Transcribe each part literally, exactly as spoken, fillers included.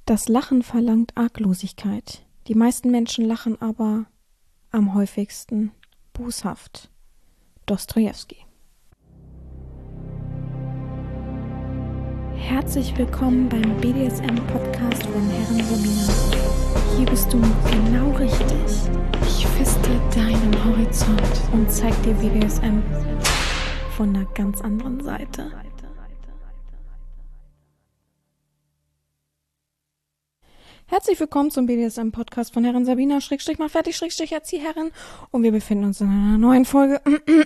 Das Lachen verlangt Arglosigkeit. Die meisten Menschen lachen aber am häufigsten boshaft. Dostojewski. Herzlich willkommen beim B D S M-Podcast von Herren Sabina. Hier bist du genau richtig. Ich feste deinen Horizont und zeig dir B D S M von einer ganz anderen Seite. Herzlich willkommen zum B D S M-Podcast von Herren Sabina, Schrägstrich mal fertig, Schrägstrich Erzieherin. Und wir befinden uns in einer neuen Folge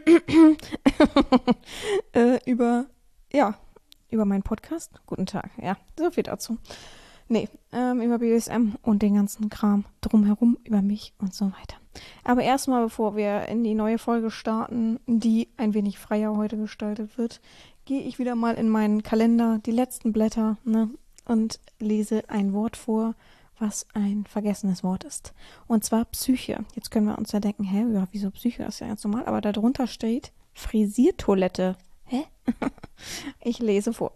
äh, über, ja, über meinen Podcast. Guten Tag, ja, so viel dazu. Nee, ähm, über B D S M und den ganzen Kram drumherum, über mich und so weiter. Aber erstmal, bevor wir in die neue Folge starten, die ein wenig freier heute gestaltet wird, gehe ich wieder mal in meinen Kalender, die letzten Blätter, ne, und lese ein Wort vor, was ein vergessenes Wort ist. Und zwar Psyche. Jetzt können wir uns ja denken, hä, ja, wieso Psyche? Das ist ja ganz normal. Aber darunter steht Frisiertoilette. Hä? Ich lese vor.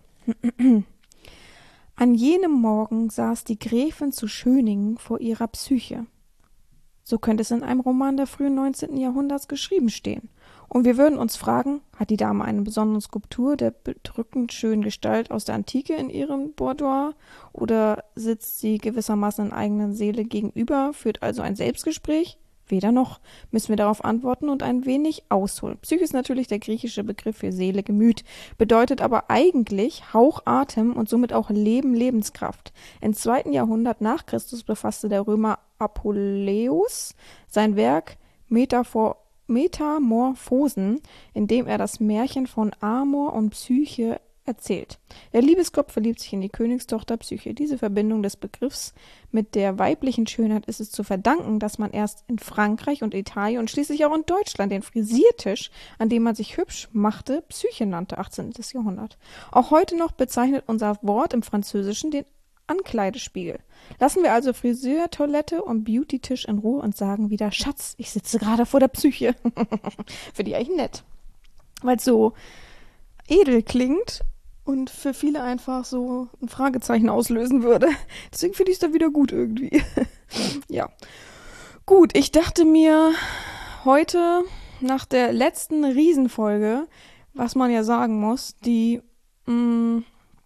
An jenem Morgen saß die Gräfin zu Schöningen vor ihrer Psyche. So könnte es in einem Roman der frühen neunzehnten Jahrhunderts geschrieben stehen. Und wir würden uns fragen, hat die Dame eine besondere Skulptur der bedrückend schönen Gestalt aus der Antike in ihrem Boudoir oder sitzt sie gewissermaßen in eigener Seele gegenüber, führt also ein Selbstgespräch? Weder noch, müssen wir darauf antworten und ein wenig ausholen. Psyche ist natürlich der griechische Begriff für Seele, Gemüt, bedeutet aber eigentlich Hauch, Atem und somit auch Leben, Lebenskraft. Im zweiten Jahrhundert nach Christus befasste der Römer Apuleius sein Werk Metaphor Metamorphosen, in dem er das Märchen von Amor und Psyche erzählt. Der Liebesgott verliebt sich in die Königstochter Psyche. Diese Verbindung des Begriffs mit der weiblichen Schönheit ist es zu verdanken, dass man erst in Frankreich und Italien und schließlich auch in Deutschland den Frisiertisch, an dem man sich hübsch machte, Psyche nannte, achtzehnten Jahrhundert. Auch heute noch bezeichnet unser Wort im Französischen den Ankleidespiegel. Lassen wir also Friseurtoilette und Beauty-Tisch in Ruhe und sagen wieder, Schatz, ich sitze gerade vor der Psyche. Finde ich eigentlich nett. Weil es so edel klingt und für viele einfach so ein Fragezeichen auslösen würde. Deswegen finde ich es dann wieder gut irgendwie. Ja. Gut, ich dachte mir heute nach der letzten Riesenfolge, was man ja sagen muss, die mh,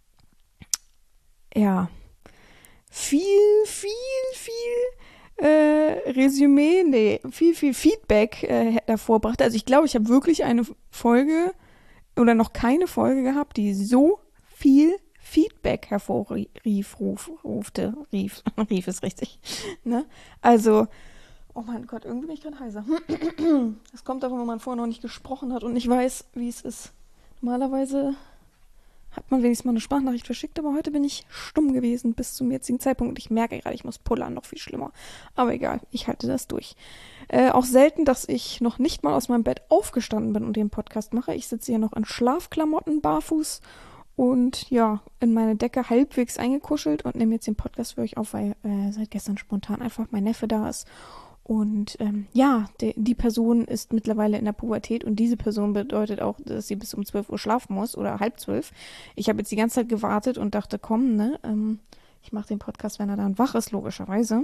ja viel, viel, viel äh, Resümee, nee, viel, viel Feedback äh, hervorbrachte. Also ich glaube, ich habe wirklich eine Folge oder noch keine Folge gehabt, die so viel Feedback hervorrief, ruf, rufte, rief, rief ist richtig, ne? Also, oh mein Gott, irgendwie bin ich gerade heiser. Das kommt davon, wenn man vorher noch nicht gesprochen hat und nicht weiß, wie es ist. Normalerweise hat man wenigstens mal eine Sprachnachricht verschickt, aber heute bin ich stumm gewesen bis zum jetzigen Zeitpunkt. Ich merke gerade, ich muss pullern, noch viel schlimmer. Aber egal, ich halte das durch. Äh, auch selten, dass ich noch nicht mal aus meinem Bett aufgestanden bin und den Podcast mache. Ich sitze hier noch in Schlafklamotten, barfuß und ja, in meine Decke halbwegs eingekuschelt und nehme jetzt den Podcast für euch auf, weil äh, seit gestern spontan einfach mein Neffe da ist. Und ähm, ja, de, die Person ist mittlerweile in der Pubertät und diese Person bedeutet auch, dass sie bis um zwölf Uhr schlafen muss oder halb zwölf. Ich habe jetzt die ganze Zeit gewartet und dachte, komm, ne, ähm, ich mache den Podcast, wenn er dann wach ist, logischerweise.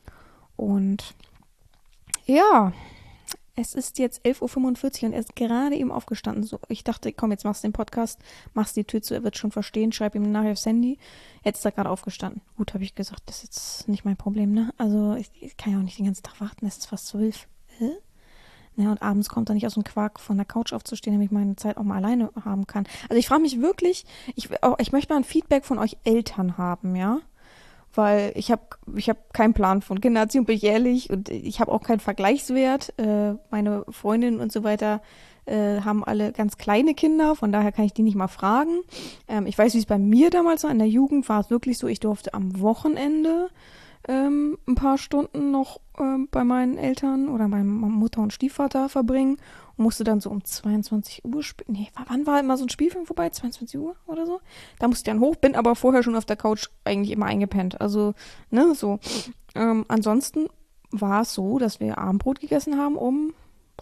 Und ja, es ist jetzt elf Uhr fünfundvierzig und er ist gerade eben aufgestanden. So, ich dachte, komm, jetzt machst du den Podcast, machst die Tür zu, er wird schon verstehen, schreib ihm nachher aufs Handy. Jetzt ist er gerade aufgestanden. Gut, habe ich gesagt, das ist jetzt nicht mein Problem, ne? Also ich, ich kann ja auch nicht den ganzen Tag warten, es ist fast zwölf. Hä? Ja, und abends kommt er nicht aus dem Quark von der Couch aufzustehen, damit ich meine Zeit auch mal alleine haben kann. Also ich frage mich wirklich, ich, auch, ich möchte mal ein Feedback von euch Eltern haben, ja? Weil ich habe ich hab keinen Plan von Kindererziehung, bin ich ehrlich, und ich habe auch keinen Vergleichswert. Äh, meine Freundinnen und so weiter äh, haben alle ganz kleine Kinder, von daher kann ich die nicht mal fragen. Ähm, ich weiß, wie es bei mir damals war. In der Jugend war es wirklich so, ich durfte am Wochenende ähm, ein paar Stunden noch ähm, bei meinen Eltern oder meiner Mutter und Stiefvater verbringen und musste dann so um zweiundzwanzig Uhr spielen. Nee, wann war immer so ein Spielfilm vorbei? zweiundzwanzig Uhr oder so? Da musste ich dann hoch, bin aber vorher schon auf der Couch eigentlich immer eingepennt. Also, ne, so. Ähm, ansonsten war es so, dass wir Abendbrot gegessen haben um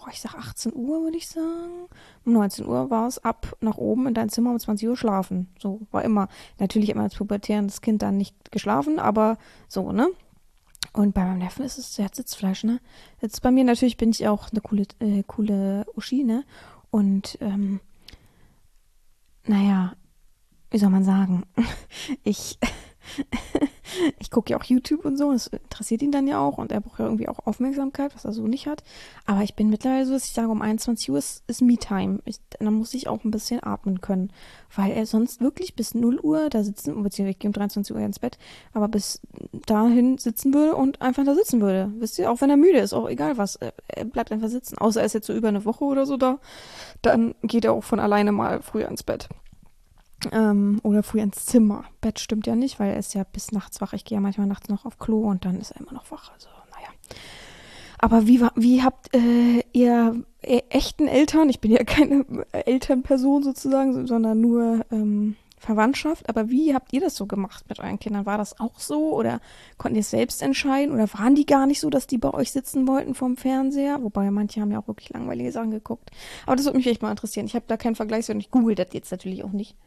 boah, ich sag achtzehn Uhr, würde ich sagen. Um neunzehn Uhr war es ab nach oben in dein Zimmer, um zwanzig Uhr schlafen. So, war immer. Natürlich immer als pubertärendes Kind dann nicht geschlafen, aber so, ne? Und bei meinem Neffen ist es, der hat Sitzfleisch, ne? Jetzt bei mir natürlich bin ich auch eine coole, äh, coole Uschi, ne? Und, ähm, naja, wie soll man sagen? Ich ich gucke ja auch YouTube und so, das interessiert ihn dann ja auch und er braucht ja irgendwie auch Aufmerksamkeit, was er so nicht hat. Aber ich bin mittlerweile so, dass ich sage, um einundzwanzig Uhr ist, ist Me-Time. Ich, dann muss ich auch ein bisschen atmen können, weil er sonst wirklich bis null Uhr da sitzen, beziehungsweise ich gehe um dreiundzwanzig Uhr ins Bett, aber bis dahin sitzen würde und einfach da sitzen würde. Wisst ihr, auch wenn er müde ist, auch egal was, er er bleibt einfach sitzen. Außer er ist jetzt so über eine Woche oder so da, dann geht er auch von alleine mal früher ins Bett. Ähm, oder früh ins Zimmer. Bett stimmt ja nicht, weil er ist ja bis nachts wach. Ich gehe ja manchmal nachts noch auf Klo und dann ist er immer noch wach. Also, naja. Aber wie, wa- wie habt äh, ihr äh, echten Eltern, ich bin ja keine Elternperson sozusagen, sondern nur ähm, Verwandtschaft, aber wie habt ihr das so gemacht mit euren Kindern? War das auch so oder konnten ihr es selbst entscheiden oder waren die gar nicht so, dass die bei euch sitzen wollten vorm Fernseher? Wobei manche haben ja auch wirklich langweilige Sachen geguckt. Aber das würde mich echt mal interessieren. Ich habe da keinen Vergleichswert und ich google das jetzt natürlich auch nicht.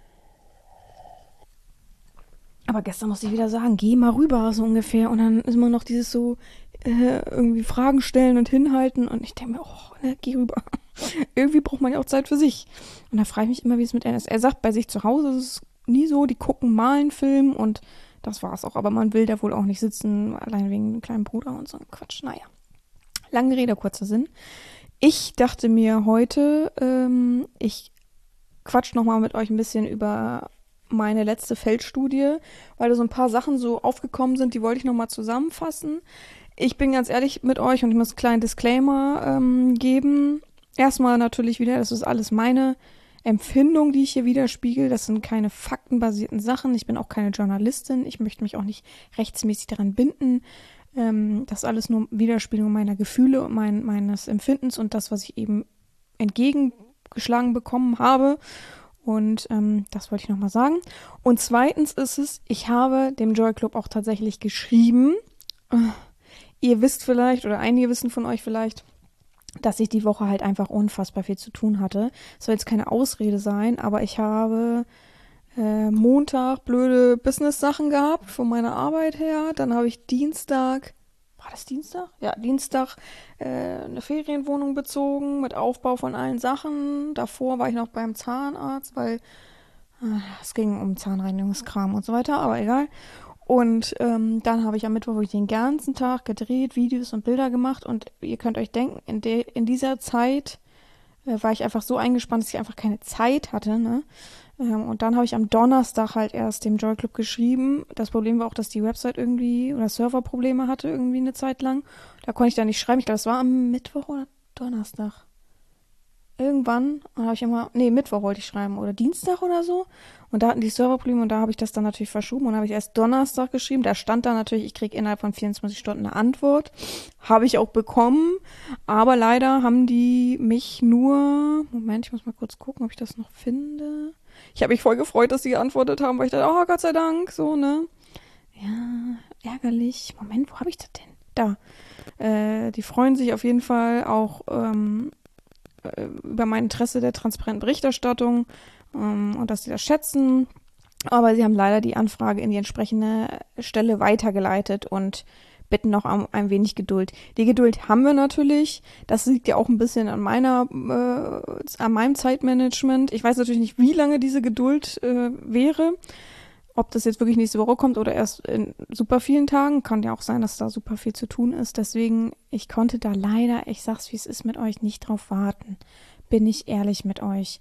Aber gestern musste ich wieder sagen, geh mal rüber, so ungefähr. Und dann ist immer noch dieses so, äh, irgendwie Fragen stellen und hinhalten. Und ich denke mir, oh, ne, geh rüber. Irgendwie braucht man ja auch Zeit für sich. Und da frage ich mich immer, wie es mit N ist. Er sagt, bei sich zu Hause ist es nie so, die gucken mal einen Film und das war's auch. Aber man will da wohl auch nicht sitzen, allein wegen dem kleinen Bruder und so ein Quatsch. Naja, lange Rede, kurzer Sinn. Ich dachte mir heute, ähm, ich quatsch nochmal mit euch ein bisschen über meine letzte Feldstudie, weil da so ein paar Sachen so aufgekommen sind, die wollte ich nochmal zusammenfassen. Ich bin ganz ehrlich mit euch und ich muss einen kleinen Disclaimer ähm, geben. Erstmal natürlich wieder, das ist alles meine Empfindung, die ich hier widerspiegel. Das sind keine faktenbasierten Sachen. Ich bin auch keine Journalistin. Ich möchte mich auch nicht rechtsmäßig daran binden. Ähm, das ist alles nur Widerspiegelung meiner Gefühle und mein, meines Empfindens und das, was ich eben entgegengeschlagen bekommen habe. Und ähm, das wollte ich nochmal sagen. Und zweitens ist es, ich habe dem Joy Club auch tatsächlich geschrieben. Äh, Ihr wisst vielleicht, oder einige wissen von euch vielleicht, dass ich die Woche halt einfach unfassbar viel zu tun hatte. Es soll jetzt keine Ausrede sein, aber ich habe äh, Montag blöde Business-Sachen gehabt von meiner Arbeit her. Dann habe ich Dienstag, war das Dienstag? Ja, Dienstag äh, eine Ferienwohnung bezogen mit Aufbau von allen Sachen. Davor war ich noch beim Zahnarzt, weil äh, es ging um Zahnreinigungskram und so weiter, aber egal. Und ähm, dann habe ich am Mittwoch wirklich den ganzen Tag gedreht, Videos und Bilder gemacht. Und ihr könnt euch denken, in, de in dieser Zeit äh, war ich einfach so eingespannt, dass ich einfach keine Zeit hatte. Ne? Ähm, und dann habe ich am Donnerstag halt erst dem Joy Club geschrieben. Das Problem war auch, dass die Website irgendwie oder Serverprobleme hatte irgendwie eine Zeit lang. Da konnte ich da nicht schreiben. Ich glaube, es war am Mittwoch oder Donnerstag. Irgendwann habe ich immer, nee, Mittwoch wollte ich schreiben oder Dienstag oder so. Und da hatten die Serverprobleme und da habe ich das dann natürlich verschoben und dann habe ich erst Donnerstag geschrieben. Da stand dann natürlich, ich kriege innerhalb von vierundzwanzig Stunden eine Antwort. Habe ich auch bekommen. Aber leider haben die mich nur, Moment, ich muss mal kurz gucken, ob ich das noch finde. Ich habe mich voll gefreut, dass sie geantwortet haben, weil ich dachte, oh Gott sei Dank, so, ne? Ja, ärgerlich. Moment, wo habe ich das denn? Da. Äh, die freuen sich auf jeden Fall auch ähm, äh, über mein Interesse der transparenten Berichterstattung ähm, und dass sie das schätzen. Aber sie haben leider die Anfrage in die entsprechende Stelle weitergeleitet und bitten noch um ein wenig Geduld. Die Geduld haben wir natürlich. Das liegt ja auch ein bisschen an meiner, äh, an meinem Zeitmanagement. Ich weiß natürlich nicht, wie lange diese Geduld äh, wäre. Ob das jetzt wirklich nächste Woche kommt oder erst in super vielen Tagen. Kann ja auch sein, dass da super viel zu tun ist. Deswegen, ich konnte da leider, ich sag's wie es ist, mit euch nicht drauf warten. Bin ich ehrlich mit euch.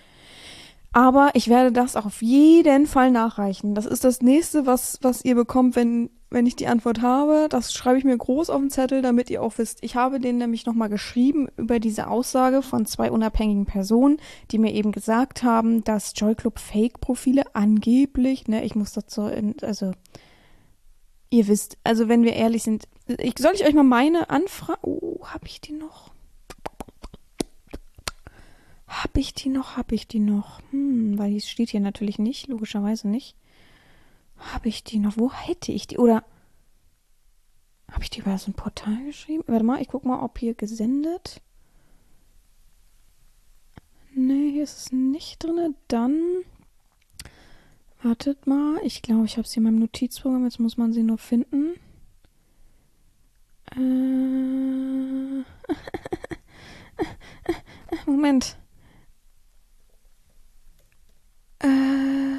Aber ich werde das auf jeden Fall nachreichen. Das ist das nächste, was, was ihr bekommt, wenn, wenn ich die Antwort habe. Das schreibe ich mir groß auf den Zettel, damit ihr auch wisst. Ich habe denen nämlich nochmal geschrieben über diese Aussage von zwei unabhängigen Personen, die mir eben gesagt haben, dass Joy Club Fake-Profile angeblich, ne, ich muss dazu, in, also, ihr wisst, also wenn wir ehrlich sind, ich, soll ich euch mal meine Anfrage, oh, habe ich die noch? Hab ich die noch? Hab ich die noch? Hm, weil die steht hier natürlich nicht, logischerweise nicht. Hab ich die noch? Wo hätte ich die? Oder habe ich die über so ein Portal geschrieben? Warte mal, ich guck mal, ob hier gesendet. Nee, hier ist es nicht drin. Dann, wartet mal. Ich glaube, ich habe sie in meinem Notizprogramm. Jetzt muss man sie nur finden. Äh, Moment. Äh,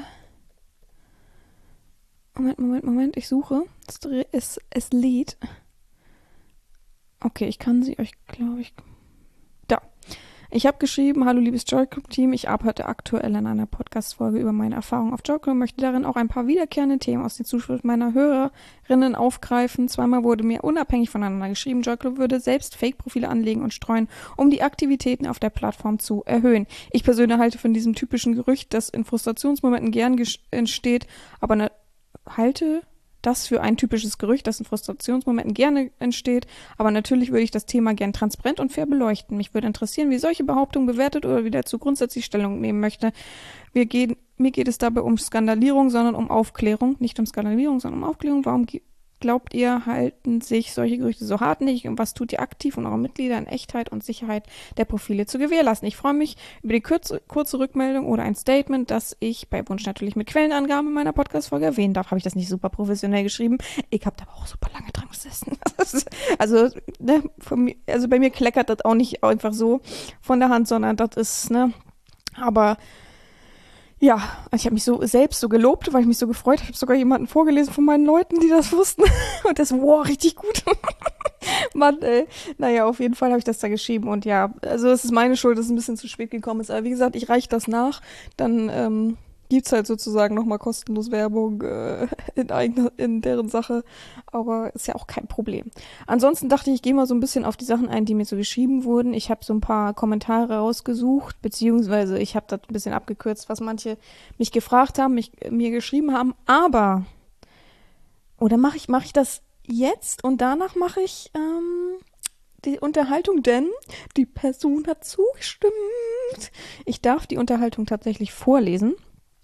Moment, Moment, Moment. Ich suche. Es, es, es lädt. Okay, ich kann sie euch, glaube ich... Da. Ich habe geschrieben, hallo liebes Joy-Club-Team, ich arbeite aktuell an einer Podcast-Folge über meine Erfahrungen auf Joy-Club und möchte darin auch ein paar wiederkehrende Themen aus den Zuschriften meiner Hörerinnen aufgreifen. Zweimal wurde mir unabhängig voneinander geschrieben, Joy-Club würde selbst Fake-Profile anlegen und streuen, um die Aktivitäten auf der Plattform zu erhöhen. Ich persönlich halte von diesem typischen Gerücht, das in Frustrationsmomenten gern entsteht, aber ne, halte... das für ein typisches Gerücht, das in Frustrationsmomenten gerne entsteht, aber natürlich würde ich das Thema gern transparent und fair beleuchten. Mich würde interessieren, wie solche Behauptungen bewertet oder wie dazu grundsätzlich Stellung nehmen möchte. Wir gehen, mir geht es dabei um Skandalierung, sondern um Aufklärung. Nicht um Skandalierung, sondern um Aufklärung. Warum glaubt ihr, halten sich solche Gerüchte so hartnäckig und was tut ihr aktiv, um eure Mitglieder in Echtheit und Sicherheit der Profile zu gewährleisten? Ich freue mich über die kurze, kurze Rückmeldung oder ein Statement, das ich bei Wunsch natürlich mit Quellenangaben in meiner Podcast-Folge erwähnen darf. Habe ich das nicht super professionell geschrieben? Ich habe da aber auch super lange dran gesessen. also, ne, von mir, also bei mir kleckert das auch nicht einfach so von der Hand, sondern das ist, ne, aber ja, ich habe mich so selbst so gelobt, weil ich mich so gefreut habe. Ich habe sogar jemanden vorgelesen von meinen Leuten, die das wussten. Und das, wow, richtig gut. Mann, ey. Naja, auf jeden Fall habe ich das da geschrieben. Und ja, also es ist meine Schuld, dass es ein bisschen zu spät gekommen ist. Aber wie gesagt, ich reiche das nach. Dann ähm, gibt's halt sozusagen nochmal kostenlos Werbung äh, in, eigener, in deren Sache. Aber ist ja auch kein Problem. Ansonsten dachte ich, ich gehe mal so ein bisschen auf die Sachen ein, die mir so geschrieben wurden. Ich habe so ein paar Kommentare rausgesucht, beziehungsweise ich habe das ein bisschen abgekürzt, was manche mich gefragt haben, mich, mir geschrieben haben. Aber, oder mache ich, mach ich das jetzt und danach mache ich ähm, die Unterhaltung, denn die Person hat zugestimmt. Ich darf die Unterhaltung tatsächlich vorlesen.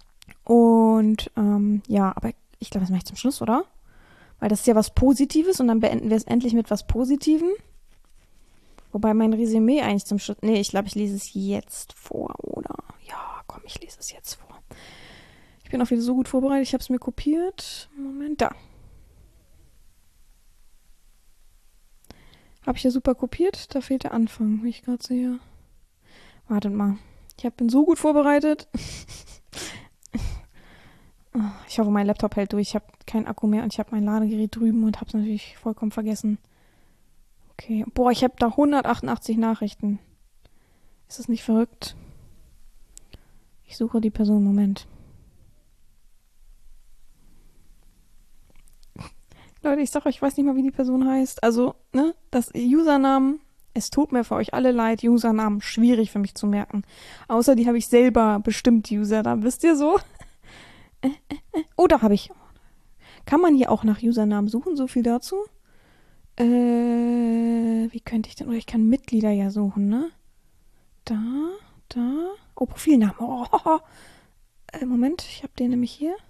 Und ähm, ja, aber ich glaube, das mache ich zum Schluss, oder? Weil das ist ja was Positives und dann beenden wir es endlich mit was Positivem. Wobei mein Resümee eigentlich zum Schluss... Nee, ich glaube, ich lese es jetzt vor, oder? Ja, komm, ich lese es jetzt vor. Ich bin auch wieder so gut vorbereitet, ich habe es mir kopiert. Moment, da. Habe ich ja super kopiert, da fehlt der Anfang, wie ich gerade sehe. Wartet mal. Ich hab, bin so gut vorbereitet. Ich hoffe, mein Laptop hält durch. Ich habe keinen Akku mehr und ich habe mein Ladegerät drüben und habe es natürlich vollkommen vergessen. Okay. Boah, ich habe da hundertachtundachtzig Nachrichten. Ist das nicht verrückt? Ich suche die Person. Moment. Leute, ich sag euch, ich weiß nicht mal, wie die Person heißt. Also, ne, das Usernamen, es tut mir für euch alle leid, Usernamen schwierig für mich zu merken. Außer die habe ich selber bestimmt, die Usernamen. Wisst ihr so? Äh, äh, äh. Oh, da habe ich. Kann man hier auch nach Usernamen suchen? So viel dazu. Äh, wie könnte ich denn? Oder ich kann Mitglieder ja suchen, ne? Da, da. Oh, Profilname. Oh, oh, oh. Äh, Moment, ich habe den nämlich hier.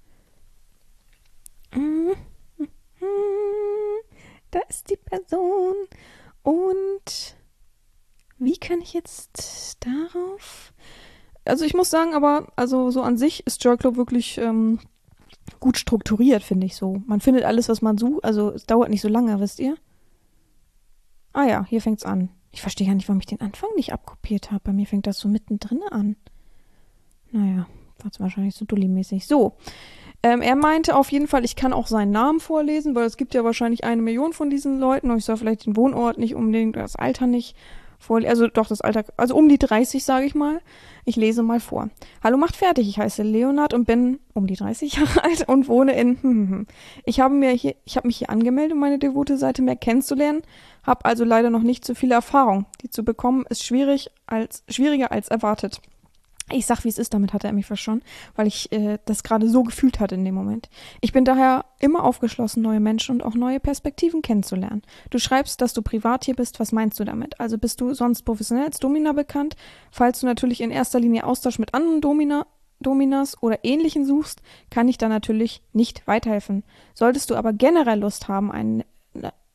Mm, mm, mm. Da ist die Person. Und wie kann ich jetzt darauf... Also ich muss sagen, aber also so an sich ist Joy Club wirklich ähm, gut strukturiert, finde ich so. Man findet alles, was man sucht. Also es dauert nicht so lange, wisst ihr? Ah ja, hier fängt's an. Ich verstehe gar nicht, warum ich den Anfang nicht abkopiert habe. Bei mir fängt das so mittendrin an. Naja, war es wahrscheinlich so dulli-mäßig. So, ähm, er meinte auf jeden Fall, ich kann auch seinen Namen vorlesen, weil es gibt ja wahrscheinlich eine Million von diesen Leuten und ich soll vielleicht den Wohnort nicht unbedingt, das Alter nicht vorlesen. Also doch, das Alter, also um die dreißig, sage ich mal. Ich lese mal vor. Hallo, macht fertig. Ich heiße Leonard und bin um die dreißig Jahre alt und wohne in... Hm, hm, hm. Ich habe mir hier, ich habe mich hier angemeldet, um meine devote Seite mehr kennenzulernen, habe also leider noch nicht so viele Erfahrung. Die zu bekommen ist schwierig als, schwieriger als erwartet. Ich sag, wie es ist, damit hatte er mich fast schon, weil ich äh, das gerade so gefühlt hatte in dem Moment. Ich bin daher immer aufgeschlossen, neue Menschen und auch neue Perspektiven kennenzulernen. Du schreibst, dass du privat hier bist. Was meinst du damit? Also bist du sonst professionell als Domina bekannt? Falls du natürlich in erster Linie Austausch mit anderen Domina, Dominas oder Ähnlichen suchst, kann ich da natürlich nicht weiterhelfen. Solltest du aber generell Lust haben, einen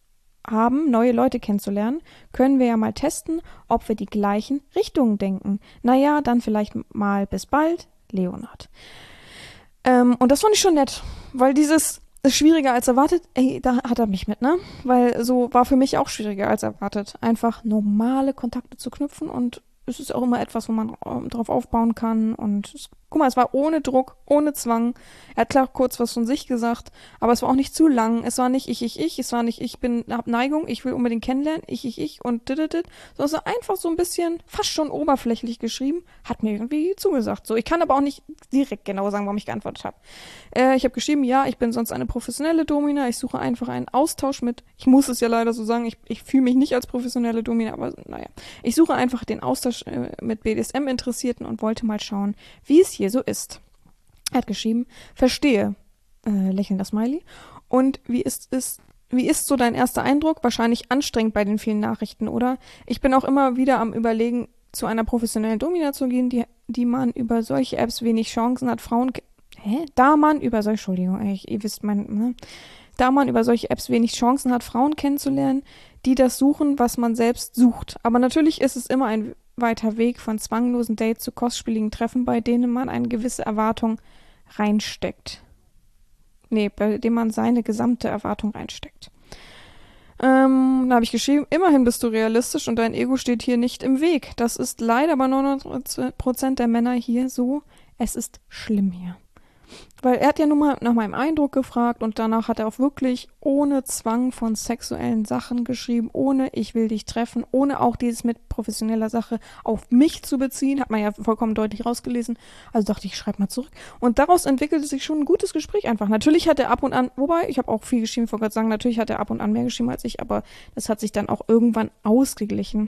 haben, neue Leute kennenzulernen, können wir ja mal testen, ob wir die gleichen Richtungen denken. Naja, dann vielleicht mal bis bald, Leonhard. Ähm, und das fand ich schon nett, weil dieses ist schwieriger als erwartet, ey, da hat er mich mit, ne? Weil so war für mich auch schwieriger als erwartet, einfach normale Kontakte zu knüpfen und es ist auch immer etwas, wo man ähm, drauf aufbauen kann und es, guck mal, es war ohne Druck, ohne Zwang. Er hat klar kurz was von sich gesagt, aber es war auch nicht zu lang. Es war nicht ich, ich, ich, es war nicht ich bin, hab Neigung, ich will unbedingt kennenlernen, ich, ich, ich und dit, dit, dit, sondern es war einfach so ein bisschen fast schon oberflächlich geschrieben, hat mir irgendwie zugesagt. So, ich kann aber auch nicht direkt genau sagen, warum ich geantwortet habe. Äh, ich habe geschrieben, ja, ich bin sonst eine professionelle Domina, ich suche einfach einen Austausch mit, ich muss es ja leider so sagen, ich, ich fühle mich nicht als professionelle Domina, aber naja, ich suche einfach den Austausch mit B D S M-Interessierten und wollte mal schauen, wie es hier so ist. Er hat geschrieben, verstehe, äh, lächelnder Smiley. Und wie ist es, wie ist so dein erster Eindruck? Wahrscheinlich anstrengend bei den vielen Nachrichten, oder? Ich bin auch immer wieder am Überlegen, zu einer professionellen Domina zu gehen, die, die man über solche Apps wenig Chancen hat, Frauen, hä? Da man über solche, Entschuldigung, ey, ihr wisst mein, ne? Da man über solche Apps wenig Chancen hat, Frauen kennenzulernen, die das suchen, was man selbst sucht. Aber natürlich ist es immer ein weiter Weg von zwanglosen Dates zu kostspieligen Treffen, bei denen man eine gewisse Erwartung reinsteckt. Nee, bei dem man seine gesamte Erwartung reinsteckt. Ähm, da habe ich geschrieben, immerhin bist du realistisch und dein Ego steht hier nicht im Weg. Das ist leider bei neunundneunzig Prozent der Männer hier so. Es ist schlimm hier. Weil er hat ja nun mal nach meinem Eindruck gefragt und danach hat er auch wirklich ohne Zwang von sexuellen Sachen geschrieben, ohne ich will dich treffen, ohne auch dieses mit professioneller Sache auf mich zu beziehen, hat man ja vollkommen deutlich rausgelesen. Also dachte ich, ich schreibe mal zurück. Und daraus entwickelte sich schon ein gutes Gespräch einfach. Natürlich hat er ab und an, wobei, ich habe auch viel geschrieben, ich wollte gerade sagen, natürlich hat er ab und an mehr geschrieben als ich, aber das hat sich dann auch irgendwann ausgeglichen.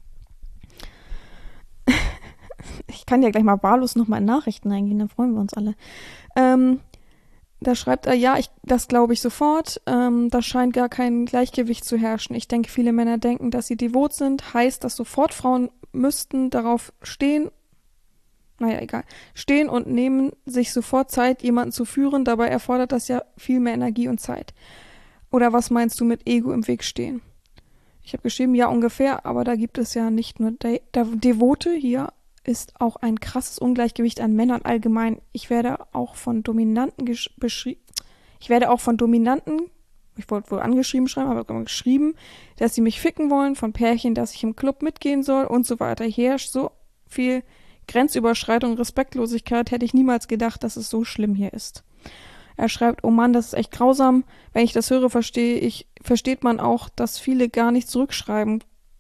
Ich kann ja gleich mal wahllos nochmal in Nachrichten eingehen, dann freuen wir uns alle. Ähm, da schreibt er, ja, ich, das glaube ich sofort. Ähm, da scheint gar kein Gleichgewicht zu herrschen. Ich denke, viele Männer denken, dass sie devot sind. Heißt, dass sofort Frauen müssten darauf stehen, naja, egal, stehen und nehmen sich sofort Zeit, jemanden zu führen. Dabei erfordert das ja viel mehr Energie und Zeit. Oder was meinst du mit Ego im Weg stehen? Ich habe geschrieben, ja, ungefähr, aber da gibt es ja nicht nur De- De- Devote hier, ist auch ein krasses Ungleichgewicht an Männern allgemein. Ich werde auch von Dominanten beschrieben. Ich werde auch von Dominanten, ich wollte wohl angeschrieben schreiben, aber geschrieben, dass sie mich ficken wollen, von Pärchen, dass ich im Club mitgehen soll und so weiter. Hier herrscht so viel Grenzüberschreitung, Respektlosigkeit, hätte ich niemals gedacht, dass es so schlimm hier ist. Er schreibt, oh Mann, das ist echt grausam. Wenn ich das höre, verstehe ich, versteht man auch, dass viele gar nicht zurückschreiben.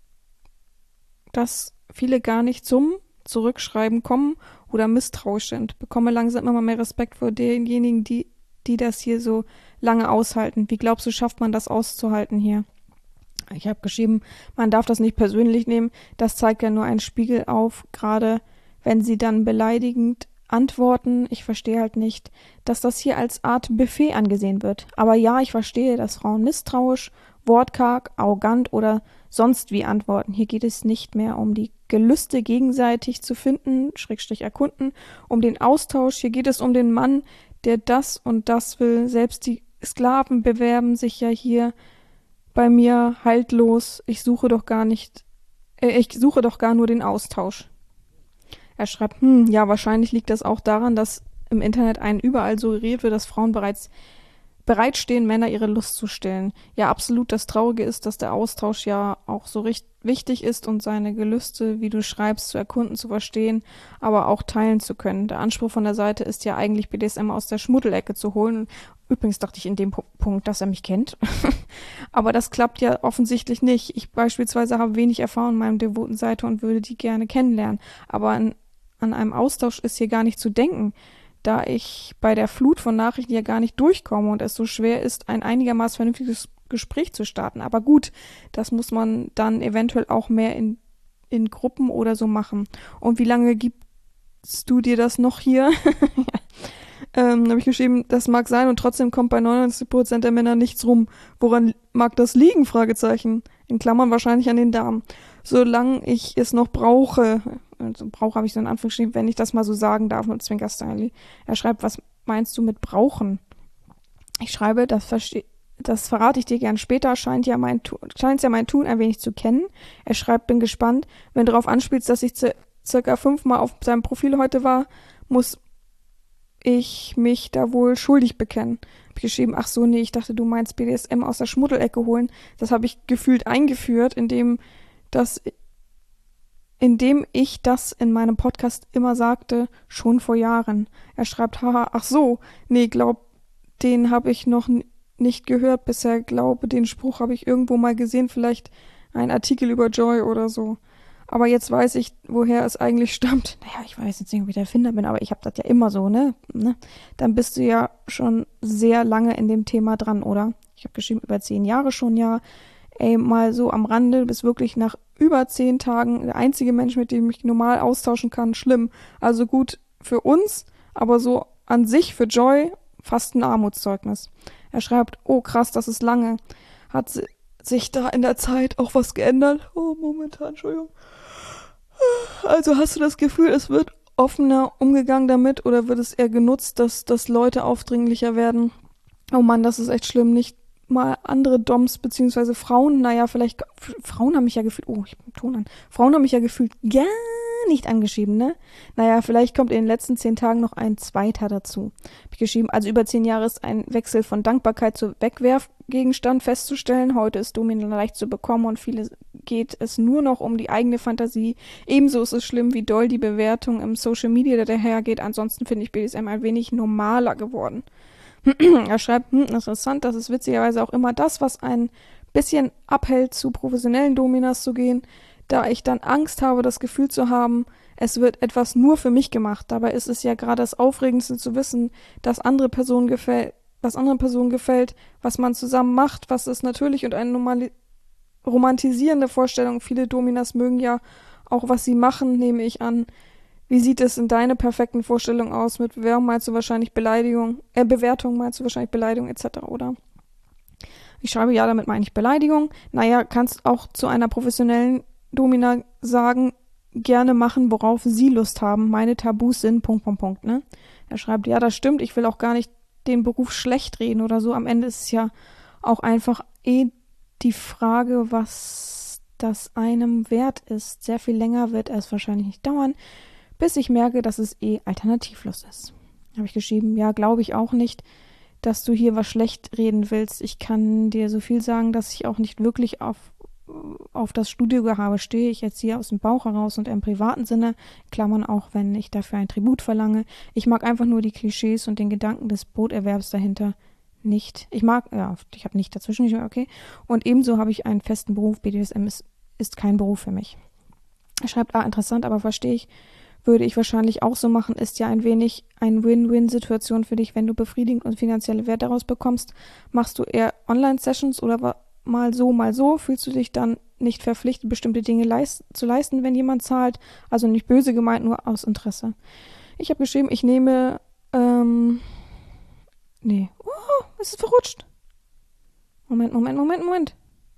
Dass viele gar nicht zum Zurückschreiben kommen oder misstrauisch sind. Bekomme langsam immer mehr Respekt vor denjenigen, die, die das hier so lange aushalten. Wie glaubst du, schafft man das auszuhalten hier? Ich habe geschrieben, man darf das nicht persönlich nehmen. Das zeigt ja nur einen Spiegel auf, gerade wenn sie dann beleidigend antworten. Ich verstehe halt nicht, dass das hier als Art Buffet angesehen wird. Aber ja, ich verstehe, dass Frauen misstrauisch, wortkarg, arrogant oder sonst wie antworten. Hier geht es nicht mehr um die Gelüste gegenseitig zu finden, Schrägstrich erkunden, um den Austausch. Hier geht es um den Mann, der das und das will. Selbst die Sklaven bewerben sich ja hier bei mir haltlos. Ich suche doch gar nicht, äh, ich suche doch gar nur den Austausch. Er schreibt, hm, ja, wahrscheinlich liegt das auch daran, dass im Internet einen überall suggeriert wird, dass Frauen bereits bereitstehen, Männer ihre Lust zu stillen. Ja, absolut. Das Traurige ist, dass der Austausch ja auch so richt- wichtig ist und seine Gelüste, wie du schreibst, zu erkunden, zu verstehen, aber auch teilen zu können. Der Anspruch von der Seite ist ja eigentlich, B D S M aus der Schmuddelecke zu holen. Übrigens dachte ich in dem P- Punkt, dass er mich kennt. Aber das klappt ja offensichtlich nicht. Ich beispielsweise habe wenig Erfahrung in meinem devoten Seite und würde die gerne kennenlernen. Aber an, an einem Austausch ist hier gar nicht zu denken, da ich bei der Flut von Nachrichten ja gar nicht durchkomme und es so schwer ist, ein einigermaßen vernünftiges Gespräch zu starten. Aber gut, das muss man dann eventuell auch mehr in, in Gruppen oder so machen. Und wie lange gibst du dir das noch hier? ähm, habe ich geschrieben, das mag sein und trotzdem kommt bei neunundneunzig Prozent der Männer nichts rum. Woran mag das liegen? Fragezeichen. In Klammern wahrscheinlich an den Damen. Solange ich es noch brauche, also brauche habe ich so in Anführungsstrichen, wenn ich das mal so sagen darf, mit Zwinker-Style. Er schreibt, was meinst du mit brauchen? Ich schreibe, das verstehe das verrate ich dir gern später, scheint ja mein, scheint ja mein Tun ein wenig zu kennen. Er schreibt, bin gespannt. Wenn du darauf anspielst, dass ich c- circa fünfmal auf seinem Profil heute war, muss ich mich da wohl schuldig bekennen. Hab ich geschrieben, ach so, nee, ich dachte, du meinst B D S M aus der Schmuddelecke holen. Das habe ich gefühlt eingeführt, indem das, indem ich das in meinem Podcast immer sagte, schon vor Jahren. Er schreibt, haha, ach so, nee, glaub, den habe ich noch n- nicht gehört bisher. Glaube, den Spruch habe ich irgendwo mal gesehen, vielleicht ein Artikel über Joy oder so. Aber jetzt weiß ich, woher es eigentlich stammt. Naja, ich weiß jetzt nicht, ob ich der Erfinder bin, aber ich habe das ja immer so, ne? ne? Dann bist du ja schon sehr lange in dem Thema dran, oder? Ich habe geschrieben, über zehn Jahre schon, ja. Ey, mal so am Rande, du bist wirklich nach über zehn Tagen der einzige Mensch, mit dem ich mich normal austauschen kann. Schlimm. Also gut für uns, aber so an sich für Joy fast ein Armutszeugnis. Er schreibt, oh krass, das ist lange. Hat si- sich da in der Zeit auch was geändert? Oh, momentan, Entschuldigung. Also hast du das Gefühl, es wird offener umgegangen damit oder wird es eher genutzt, dass, dass Leute aufdringlicher werden? Oh Mann, das ist echt schlimm. Nicht mal andere Doms beziehungsweise Frauen, naja, vielleicht, F- Frauen haben mich ja gefühlt, oh, ich hab einen Ton an. Frauen haben mich ja gefühlt gar nicht angeschrieben, ne? Naja, vielleicht kommt in den letzten zehn Tagen noch ein zweiter dazu. Hab ich geschrieben, also über zehn Jahre ist ein Wechsel von Dankbarkeit zu Wegwerfgegenstand festzustellen. Heute ist Domina leicht zu bekommen und viele geht es nur noch um die eigene Fantasie. Ebenso ist es schlimm, wie doll die Bewertung im Social Media dahergeht. Ansonsten finde ich B D S M ein wenig normaler geworden. Er schreibt, hm, interessant, das ist witzigerweise auch immer das, was ein bisschen abhält, zu professionellen Dominas zu gehen, da ich dann Angst habe, das Gefühl zu haben, es wird etwas nur für mich gemacht. Dabei ist es ja gerade das Aufregendste zu wissen, dass andere Personen gefällt, was anderen Personen gefällt, was man zusammen macht, was ist natürlich und eine normali- romantisierende Vorstellung. Viele Dominas mögen ja auch, was sie machen, nehme ich an. Wie sieht es in deiner perfekten Vorstellung aus? Mit Bewerbung meinst du wahrscheinlich Beleidigung, äh, Bewertung meinst du wahrscheinlich Beleidigung et cetera, oder? Ich schreibe, ja, damit meine ich Beleidigung. Naja, kannst auch zu einer professionellen Domina sagen, gerne machen, worauf sie Lust haben. Meine Tabus sind, Punkt, Punkt, Punkt, ne? Er schreibt, ja, das stimmt, ich will auch gar nicht den Beruf schlecht reden oder so. Am Ende ist es ja auch einfach eh die Frage, was das einem wert ist. Sehr viel länger wird es wahrscheinlich nicht dauern, bis ich merke, dass es eh alternativlos ist. Habe ich geschrieben, ja, glaube ich auch nicht, dass du hier was schlecht reden willst. Ich kann dir so viel sagen, dass ich auch nicht wirklich auf, auf das Studiogehabe stehe. Ich erziehe aus dem Bauch heraus und im privaten Sinne, Klammern auch, wenn ich dafür ein Tribut verlange. Ich mag einfach nur die Klischees und den Gedanken des Broterwerbs dahinter nicht. Ich mag, ja, ich habe nicht dazwischen, okay. Und ebenso habe ich einen festen Beruf. B D S M ist, ist kein Beruf für mich. Er schreibt, ah, interessant, aber verstehe ich, würde ich wahrscheinlich auch so machen, ist ja ein wenig eine Win-Win-Situation für dich, wenn du befriedigend und finanzielle Wert daraus bekommst. Machst du eher Online-Sessions oder wa- mal so, mal so? Fühlst du dich dann nicht verpflichtet, bestimmte Dinge leist- zu leisten, wenn jemand zahlt? Also nicht böse gemeint, nur aus Interesse. Ich habe geschrieben, ich nehme, ähm, nee, oh, es ist verrutscht. Moment, Moment, Moment, Moment.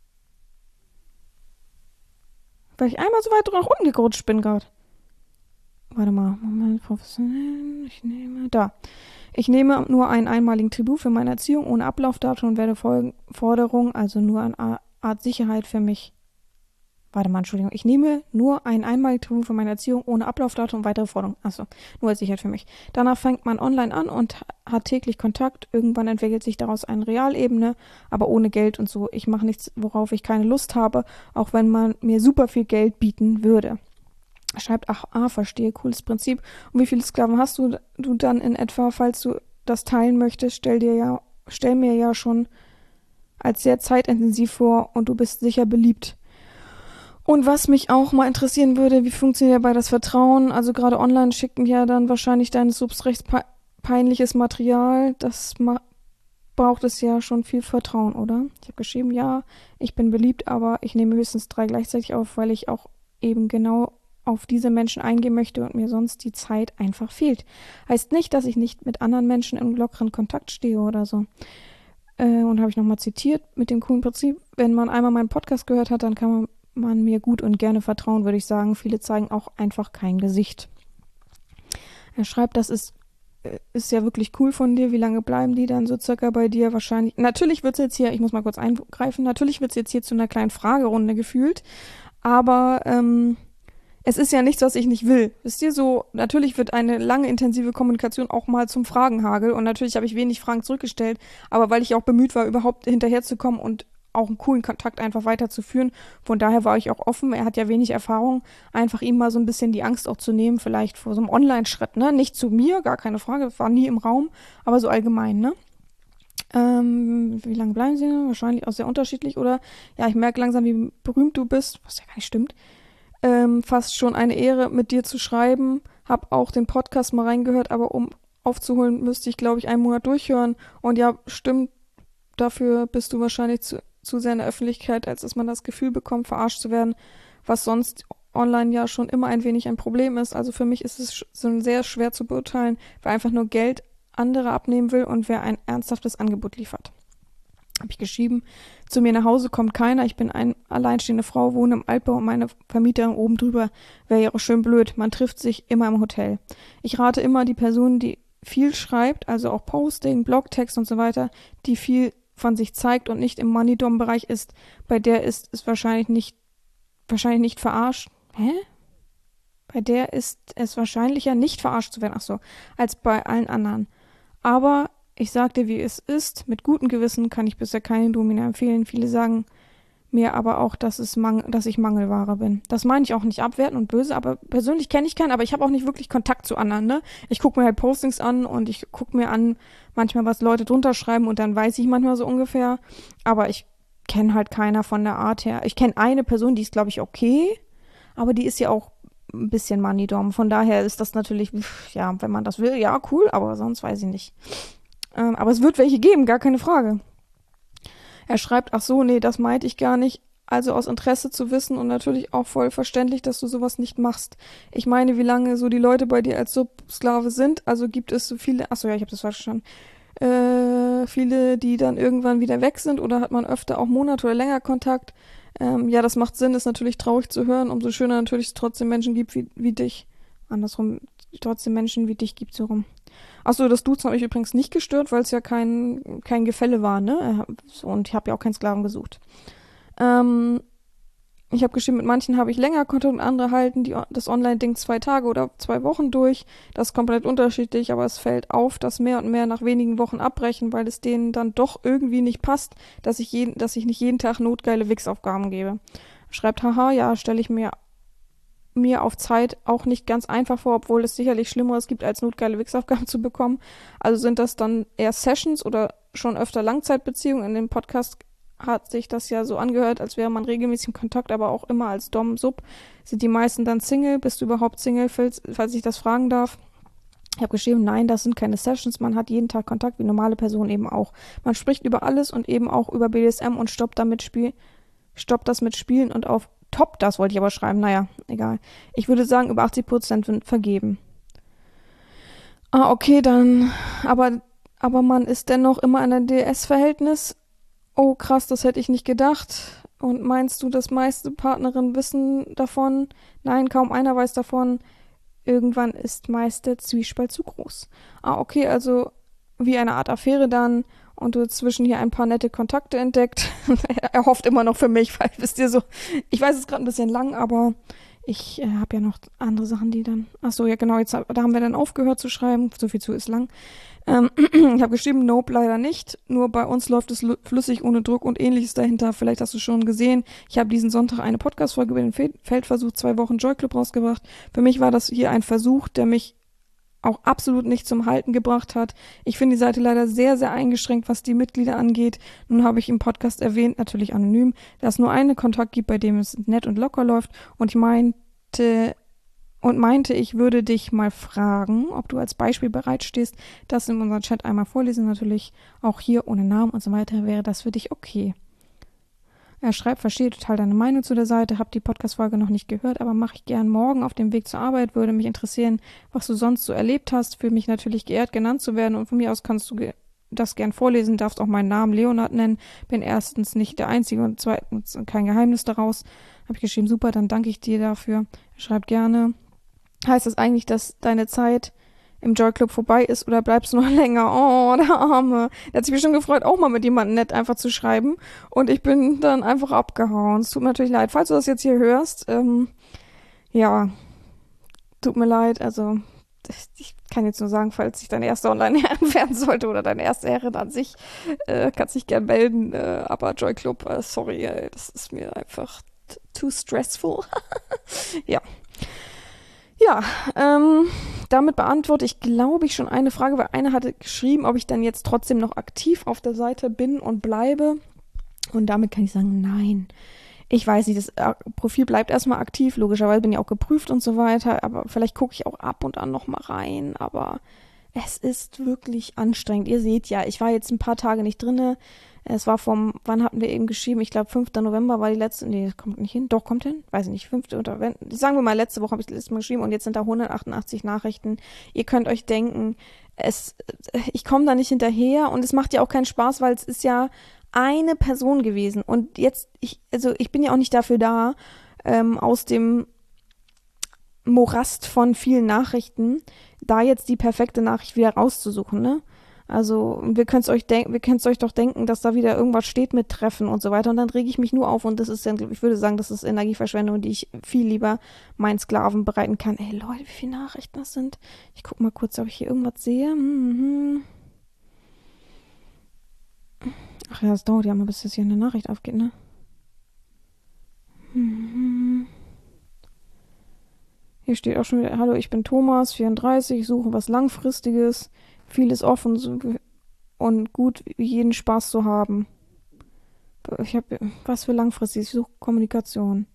Weil ich einmal so weit nach unten gerutscht bin gerade. Warte mal, Moment, professionell, ich nehme, da. Ich nehme nur einen einmaligen Tribut für meine Erziehung ohne Ablaufdatum und werde Fol- Forderungen, also nur eine A- Art Sicherheit für mich. Warte mal, Entschuldigung. Ich nehme nur einen einmaligen Tribut für meine Erziehung ohne Ablaufdatum und weitere Forderungen. Achso, nur als Sicherheit für mich. Danach fängt man online an und hat täglich Kontakt. Irgendwann entwickelt sich daraus eine Realebene, aber ohne Geld und so. Ich mache nichts, worauf ich keine Lust habe, auch wenn man mir super viel Geld bieten würde. Schreibt, ach, ah, verstehe, cooles Prinzip. Und wie viele Sklaven hast du, du dann in etwa, falls du das teilen möchtest? Stell dir ja, stell mir ja schon als sehr zeitintensiv vor und du bist sicher beliebt. Und was mich auch mal interessieren würde, wie funktioniert dabei das Vertrauen? Also gerade online schicken ja dann wahrscheinlich dein subrechtspeinliches Material. Das ma- braucht es ja schon viel Vertrauen, oder? Ich habe geschrieben, ja, ich bin beliebt, aber ich nehme höchstens drei gleichzeitig auf, weil ich auch eben genau auf diese Menschen eingehen möchte und mir sonst die Zeit einfach fehlt. Heißt nicht, dass ich nicht mit anderen Menschen in lockeren Kontakt stehe oder so. Äh, und habe ich nochmal zitiert mit dem coolen Prinzip, wenn man einmal meinen Podcast gehört hat, dann kann man, man mir gut und gerne vertrauen, würde ich sagen. Viele zeigen auch einfach kein Gesicht. Er schreibt, das ist ist ja wirklich cool von dir. Wie lange bleiben die dann so circa bei dir? Wahrscheinlich. Natürlich wird es jetzt hier, ich muss mal kurz eingreifen, natürlich wird es jetzt hier zu einer kleinen Fragerunde gefühlt, aber ähm, es ist ja nichts, was ich nicht will. Wisst ihr, so, natürlich wird eine lange, intensive Kommunikation auch mal zum Fragenhagel und natürlich habe ich wenig Fragen zurückgestellt, aber weil ich auch bemüht war, überhaupt hinterherzukommen und auch einen coolen Kontakt einfach weiterzuführen. Von daher war ich auch offen. Er hat ja wenig Erfahrung. Einfach ihm mal so ein bisschen die Angst auch zu nehmen, vielleicht vor so einem Online-Schritt, ne? Nicht zu mir, gar keine Frage, war nie im Raum, aber so allgemein, ne? Ähm, wie lange bleiben sie? Wahrscheinlich auch sehr unterschiedlich, oder? Ja, ich merke langsam, wie berühmt du bist, was ja gar nicht stimmt. Ähm, fast schon eine Ehre, mit dir zu schreiben. Hab auch den Podcast mal reingehört, aber um aufzuholen, müsste ich, glaube ich, einen Monat durchhören. Und ja, stimmt, dafür bist du wahrscheinlich zu, zu sehr in der Öffentlichkeit, als dass man das Gefühl bekommt, verarscht zu werden, was sonst online ja schon immer ein wenig ein Problem ist. Also für mich ist es so sehr schwer zu beurteilen, wer einfach nur Geld andere abnehmen will und wer ein ernsthaftes Angebot liefert. Habe ich geschrieben, zu mir nach Hause kommt keiner, ich bin eine alleinstehende Frau, wohne im Altbau und meine Vermieterin oben drüber. Wäre ja auch schön blöd, man trifft sich immer im Hotel. Ich rate immer die Person, die viel schreibt, also auch Posting, Blogtext und so weiter, die viel von sich zeigt und nicht im Money-Dom-Bereich ist, bei der ist es wahrscheinlich nicht, wahrscheinlich nicht verarscht. Hä? Bei der ist es wahrscheinlicher, nicht verarscht zu werden, ach so, als bei allen anderen. Aber ich sag dir, wie es ist. Mit gutem Gewissen kann ich bisher keine Domina empfehlen. Viele sagen mir aber auch, dass, es Mang- dass ich Mangelware bin. Das meine ich auch nicht abwertend und böse, aber persönlich kenne ich keinen, aber ich habe auch nicht wirklich Kontakt zu anderen, ne? Ich gucke mir halt Postings an und ich gucke mir an, manchmal, was Leute drunter schreiben und dann weiß ich manchmal so ungefähr, aber ich kenne halt keiner von der Art her. Ich kenne eine Person, die ist, glaube ich, okay, aber die ist ja auch ein bisschen Money-Dom. Von daher ist das natürlich, pff, ja, wenn man das will, ja, cool, aber sonst weiß ich nicht. Ähm, aber es wird welche geben, gar keine Frage. Er schreibt, ach so, nee, das meinte ich gar nicht. Also aus Interesse zu wissen und natürlich auch voll verständlich, dass du sowas nicht machst. Ich meine, wie lange so die Leute bei dir als Subsklave sind. Also gibt es so viele, ach so, ja, ich habe das falsch verstanden. Äh, viele, die dann irgendwann wieder weg sind oder hat man öfter auch Monate oder länger Kontakt. Ähm, ja, das macht Sinn, ist natürlich traurig zu hören. Umso schöner natürlich, dass es trotzdem Menschen gibt wie, wie dich. Andersrum, trotzdem Menschen wie dich gibt, so rum. Achso, das Duzen habe ich übrigens nicht gestört, weil es ja kein, kein Gefälle war, ne? Und ich habe ja auch keinen Sklaven gesucht. Ähm, ich habe geschrieben, mit manchen habe ich länger Kontakt und andere halten die, das Online-Ding zwei Tage oder zwei Wochen durch. Das ist komplett unterschiedlich, aber es fällt auf, dass mehr und mehr nach wenigen Wochen abbrechen, weil es denen dann doch irgendwie nicht passt, dass ich, jeden, dass ich nicht jeden Tag notgeile Wix-Aufgaben gebe. Schreibt, haha, ja, stelle ich mir mir auf Zeit auch nicht ganz einfach vor, obwohl es sicherlich Schlimmeres gibt, als notgeile Wix-Aufgaben zu bekommen. Also sind das dann eher Sessions oder schon öfter Langzeitbeziehungen? In dem Podcast hat sich das ja so angehört, als wäre man regelmäßig im Kontakt, aber auch immer als Dom-Sub. Sind die meisten dann Single? Bist du überhaupt Single, falls, falls ich das fragen darf? Ich habe geschrieben, nein, das sind keine Sessions, man hat jeden Tag Kontakt, wie normale Personen eben auch. Man spricht über alles und eben auch über B D S M und stoppt damit Spiel, stoppt das mit Spielen und auf Top, das wollte ich aber schreiben, naja, egal. Ich würde sagen, über achtzig Prozent sind vergeben. Ah, okay, dann, aber, aber man ist dennoch immer in einem D S-Verhältnis. Oh, krass, das hätte ich nicht gedacht. Und meinst du, dass meiste Partnerinnen wissen davon? Nein, kaum einer weiß davon. Irgendwann ist meist der Zwiespalt zu groß. Ah, okay, also wie eine Art Affäre dann und du zwischen hier ein paar nette Kontakte entdeckt. Er hofft immer noch für mich, weil, wisst ihr so, ich weiß, es ist gerade ein bisschen lang, aber ich äh, habe ja noch andere Sachen, die dann, ach so, ja genau, jetzt da haben wir dann aufgehört zu schreiben, so viel zu ist lang. Ähm, ich habe geschrieben, nope, leider nicht, nur bei uns läuft es flüssig ohne Druck und ähnliches dahinter, vielleicht hast du schon gesehen, ich habe diesen Sonntag eine Podcast-Folge über den Fe- Feldversuch, zwei Wochen Joy Club rausgebracht. Für mich war das hier ein Versuch, der mich auch absolut nicht zum Halten gebracht hat. Ich finde die Seite leider sehr, sehr eingeschränkt, was die Mitglieder angeht. Nun habe ich im Podcast erwähnt, natürlich anonym, dass es nur einen Kontakt gibt, bei dem es nett und locker läuft. Und ich meinte, und meinte, ich würde dich mal fragen, ob du als Beispiel bereitstehst, das in unserem Chat einmal vorlesen, natürlich auch hier ohne Namen und so weiter, wäre das für dich okay. Er schreibt, verstehe total deine Meinung zu der Seite, hab die Podcast-Folge noch nicht gehört, aber mache ich gern morgen auf dem Weg zur Arbeit, würde mich interessieren, was du sonst so erlebt hast, fühle mich natürlich geehrt, genannt zu werden und von mir aus kannst du ge- das gern vorlesen, darfst auch meinen Namen Leonard nennen, bin erstens nicht der Einzige und zweitens kein Geheimnis daraus. Habe ich geschrieben, super, dann danke ich dir dafür. Er schreibt gerne, heißt das eigentlich, dass deine Zeit im Joy Club vorbei ist oder bleibst du noch länger? Oh, der Arme. Der hat sich bestimmt gefreut, auch mal mit jemandem nett einfach zu schreiben. Und ich bin dann einfach abgehauen. Es tut mir natürlich leid. Falls du das jetzt hier hörst, ähm, ja, tut mir leid. Also, ich kann jetzt nur sagen, falls sich dein erster Online-Herren werden sollte oder deine erste Herrin an sich, äh, kannst dich gern melden. Äh, aber Joy Club, äh, sorry, ey, das ist mir einfach t- too stressful. Ja. Ja, ähm, damit beantworte ich, glaube ich, schon eine Frage, weil eine hatte geschrieben, ob ich dann jetzt trotzdem noch aktiv auf der Seite bin und bleibe. Und damit kann ich sagen, nein. Ich weiß nicht, das äh, Profil bleibt erstmal aktiv, logischerweise bin ich auch geprüft und so weiter, aber vielleicht gucke ich auch ab und an noch mal rein, aber es ist wirklich anstrengend. Ihr seht ja, ich war jetzt ein paar Tage nicht drinne. Es war vom, wann hatten wir eben geschrieben? Ich glaube, fünfter November war die letzte, nee, das kommt nicht hin. Doch, kommt hin? Weiß ich nicht, fünfte oder wenn, sagen wir mal, letzte Woche habe ich das letzte Mal geschrieben und jetzt sind da hundertachtundachtzig Nachrichten. Ihr könnt euch denken, es, ich komme da nicht hinterher und es macht ja auch keinen Spaß, weil es ist ja eine Person gewesen und jetzt, ich, also ich bin ja auch nicht dafür da, ähm, aus dem Morast von vielen Nachrichten, da jetzt die perfekte Nachricht wieder rauszusuchen, ne? Also, wir könnt's euch denken, wir könnt's euch doch denken, dass da wieder irgendwas steht mit Treffen und so weiter und dann rege ich mich nur auf und das ist dann, ich würde sagen, das ist Energieverschwendung, die ich viel lieber meinen Sklaven bereiten kann. Ey Leute, wie viele Nachrichten das sind? Ich guck mal kurz, ob ich hier irgendwas sehe. Mhm. Ach ja, es dauert ja mal, bis das hier eine Nachricht aufgeht, ne? Mhm. Hier steht auch schon wieder, hallo, ich bin Thomas, vierunddreißig, ich suche was Langfristiges, vieles offen so, und gut, jeden Spaß zu haben. Ich habe, was für langfristig, ich suche Kommunikation.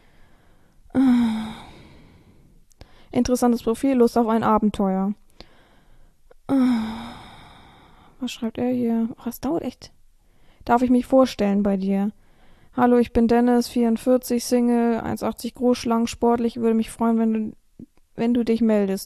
Interessantes Profil, Lust auf ein Abenteuer. Was schreibt er hier? Ach, das dauert echt. Darf ich mich vorstellen bei dir? Hallo, ich bin Dennis, vierundvierzig, Single, eins Komma achtzig groß, schlank, sportlich. Würde mich freuen, wenn du, wenn du dich meldest.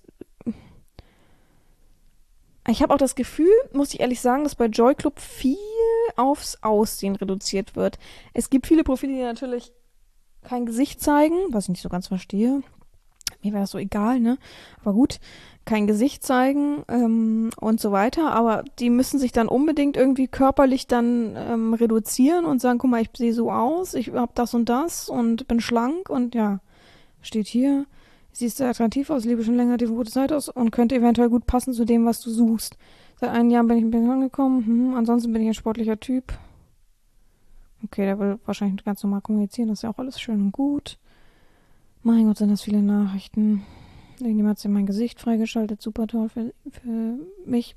Ich habe auch das Gefühl, muss ich ehrlich sagen, dass bei Joy Club viel aufs Aussehen reduziert wird. Es gibt viele Profile, die natürlich kein Gesicht zeigen, was ich nicht so ganz verstehe. Mir wäre das so egal, ne? Aber gut, kein Gesicht zeigen ähm, und so weiter. Aber die müssen sich dann unbedingt irgendwie körperlich dann ähm, reduzieren und sagen, guck mal, ich sehe so aus, ich habe das und das und bin schlank und ja, steht hier. Siehst sehr attraktiv aus, liebe schon länger die gute Zeit aus und könnte eventuell gut passen zu dem, was du suchst. Seit einem Jahr bin ich ein bisschen angekommen. Hm, ansonsten bin ich ein sportlicher Typ. Okay, der will wahrscheinlich ganz normal kommunizieren. Das ist ja auch alles schön und gut. Mein Gott, sind das viele Nachrichten. Irgendjemand hat sich mein Gesicht freigeschaltet. Super toll für, für mich.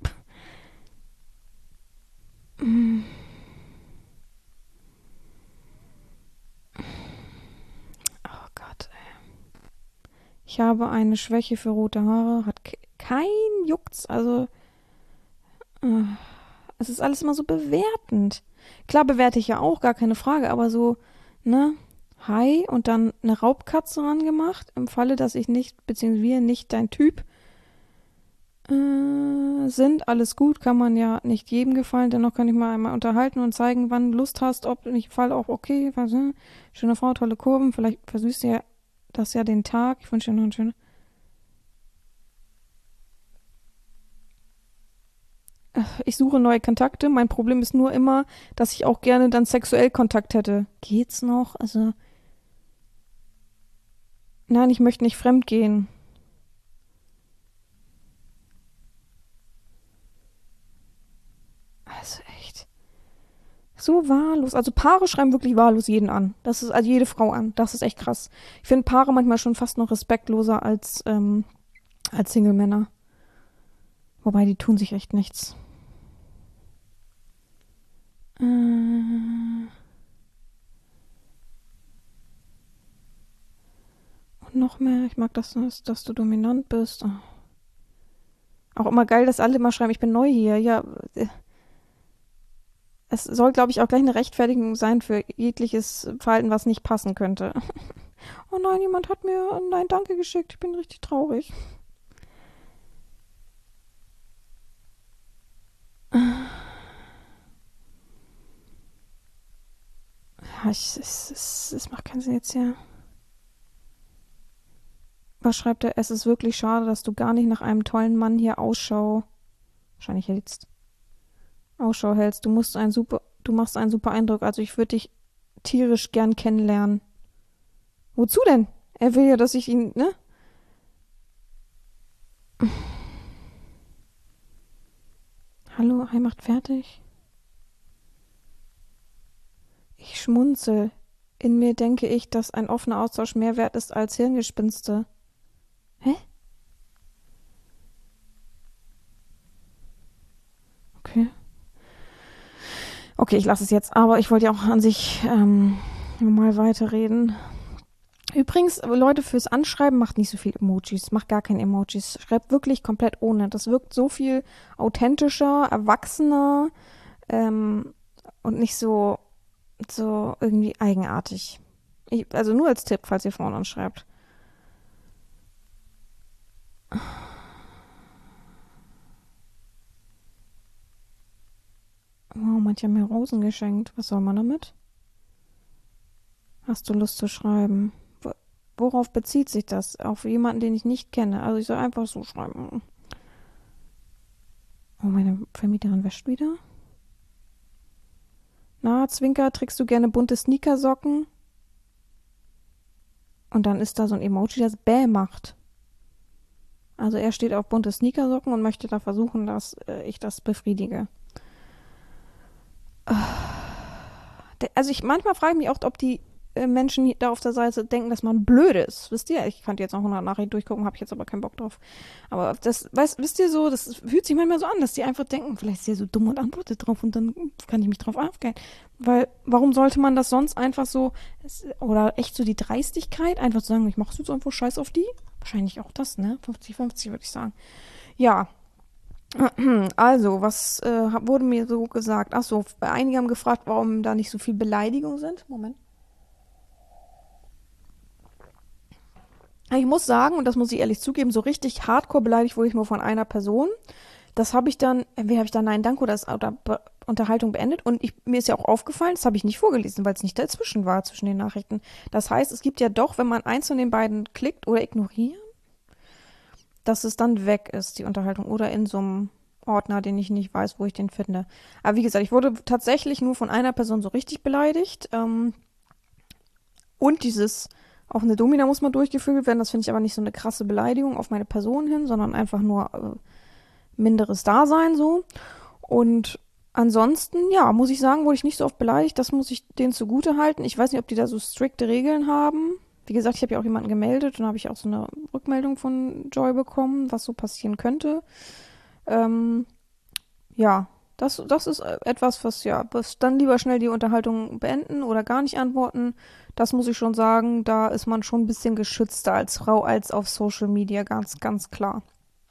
Oh Gott, ey. Ich habe eine Schwäche für rote Haare. Hat ke- kein Jucks. Also, äh, es ist alles immer so bewertend. Klar bewerte ich ja auch, gar keine Frage. Aber so, ne? Hi und dann eine Raubkatze ran gemacht. Im Falle, dass ich nicht, beziehungsweise wir nicht dein Typ äh, sind. Alles gut, kann man ja nicht jedem gefallen. Dennoch kann ich mal einmal unterhalten und zeigen, wann du Lust hast, ob nicht Fall auch okay. Was, ne? Schöne Frau, tolle Kurven. Vielleicht versüßt dir das ja den Tag. Ich wünsche dir noch einen schönen. Ich suche neue Kontakte. Mein Problem ist nur immer, dass ich auch gerne dann sexuell Kontakt hätte. Geht's noch? Also, nein, ich möchte nicht fremd gehen. Also echt. So wahllos. Also Paare schreiben wirklich wahllos jeden an. Das ist also jede Frau an. Das ist echt krass. Ich finde Paare manchmal schon fast noch respektloser als, ähm, als Single-Männer. Wobei die tun sich echt nichts. Äh, und noch mehr. Ich mag das, dass du dominant bist. Oh. Auch immer geil, dass alle immer schreiben, ich bin neu hier. Ja, äh, es soll, glaube ich, auch gleich eine Rechtfertigung sein für jegliches Verhalten, was nicht passen könnte. Oh nein, jemand hat mir ein Nein, danke geschickt. Ich bin richtig traurig. Ja, ich, es, es, es macht keinen Sinn jetzt hier. Was schreibt er? Es ist wirklich schade, dass du gar nicht nach einem tollen Mann hier Ausschau, wahrscheinlich hältst, Ausschau hältst. Du musst ein super, du machst einen super Eindruck. Also ich würde dich tierisch gern kennenlernen. Wozu denn? Er will ja, dass ich ihn, ne? Hallo, Hai macht fertig. Ich schmunzel. In mir denke ich, dass ein offener Austausch mehr wert ist als Hirngespinste. Hä? Okay. Okay, ich lasse es jetzt. Aber ich wollte ja auch an sich ähm, mal weiterreden. Übrigens, Leute, fürs Anschreiben macht nicht so viel Emojis. Macht gar keine Emojis. Schreibt wirklich komplett ohne. Das wirkt so viel authentischer, erwachsener ähm, und nicht so, so irgendwie eigenartig. Ich, also nur als Tipp, falls ihr Frauen anschreibt. Oh, manche haben mir Rosen geschenkt. Was soll man damit? Hast du Lust zu schreiben? Wo- Worauf bezieht sich das? Auf jemanden, den ich nicht kenne. Also ich soll einfach so schreiben. Oh, meine Vermieterin wäscht wieder. Na, Zwinker, trägst du gerne bunte Sneakersocken? Und dann ist da so ein Emoji, das Bäh macht. Also er steht auf bunte Sneakersocken und möchte da versuchen, dass äh, ich das befriedige. Der- Also ich manchmal frage ich mich auch, ob die äh, Menschen hier- da auf der Seite denken, dass man blöd ist. Wisst ihr? Ich könnte jetzt noch hundert Nachrichten durchgucken, habe ich jetzt aber keinen Bock drauf. Aber das, weißt, wisst ihr so, das fühlt sich manchmal so an, dass die einfach denken, vielleicht ist der so dumm und antwortet drauf und dann kann ich mich drauf aufgehen. Weil, warum sollte man das sonst einfach so, es- oder echt so die Dreistigkeit, einfach zu sagen, ich mache jetzt einfach Scheiß auf die? Wahrscheinlich auch das, ne? fünfzig fünfzig würde ich sagen. Ja, also, was äh, wurde mir so gesagt? Ach so, einige haben gefragt, warum da nicht so viel Beleidigung sind. Moment. Ich muss sagen, und das muss ich ehrlich zugeben, so richtig hardcore beleidigt wurde ich nur von einer Person. Das habe ich dann, entweder habe ich dann Nein, danke oder, das, oder Be Unterhaltung beendet. Und ich, mir ist ja auch aufgefallen, das habe ich nicht vorgelesen, weil es nicht dazwischen war, zwischen den Nachrichten. Das heißt, es gibt ja doch, wenn man eins von den beiden klickt oder ignoriert, dass es dann weg ist, die Unterhaltung. Oder in so einem Ordner, den ich nicht weiß, wo ich den finde. Aber wie gesagt, ich wurde tatsächlich nur von einer Person so richtig beleidigt. Ähm, und dieses, auch eine Domina muss mal durchgefügelt werden. Das finde ich aber nicht so eine krasse Beleidigung auf meine Person hin, sondern einfach nur äh, minderes Dasein so. Und ansonsten, ja, muss ich sagen, wurde ich nicht so oft beleidigt. Das muss ich denen zugute halten. Ich weiß nicht, ob die da so strikte Regeln haben. Wie gesagt, ich habe ja auch jemanden gemeldet und habe ich auch so eine Rückmeldung von Joy bekommen, was so passieren könnte. Ähm, ja, das, das ist äh, etwas, was ja, was dann lieber schnell die Unterhaltung beenden oder gar nicht antworten. Das muss ich schon sagen, da ist man schon ein bisschen geschützter als Frau als auf Social Media, ganz, ganz klar.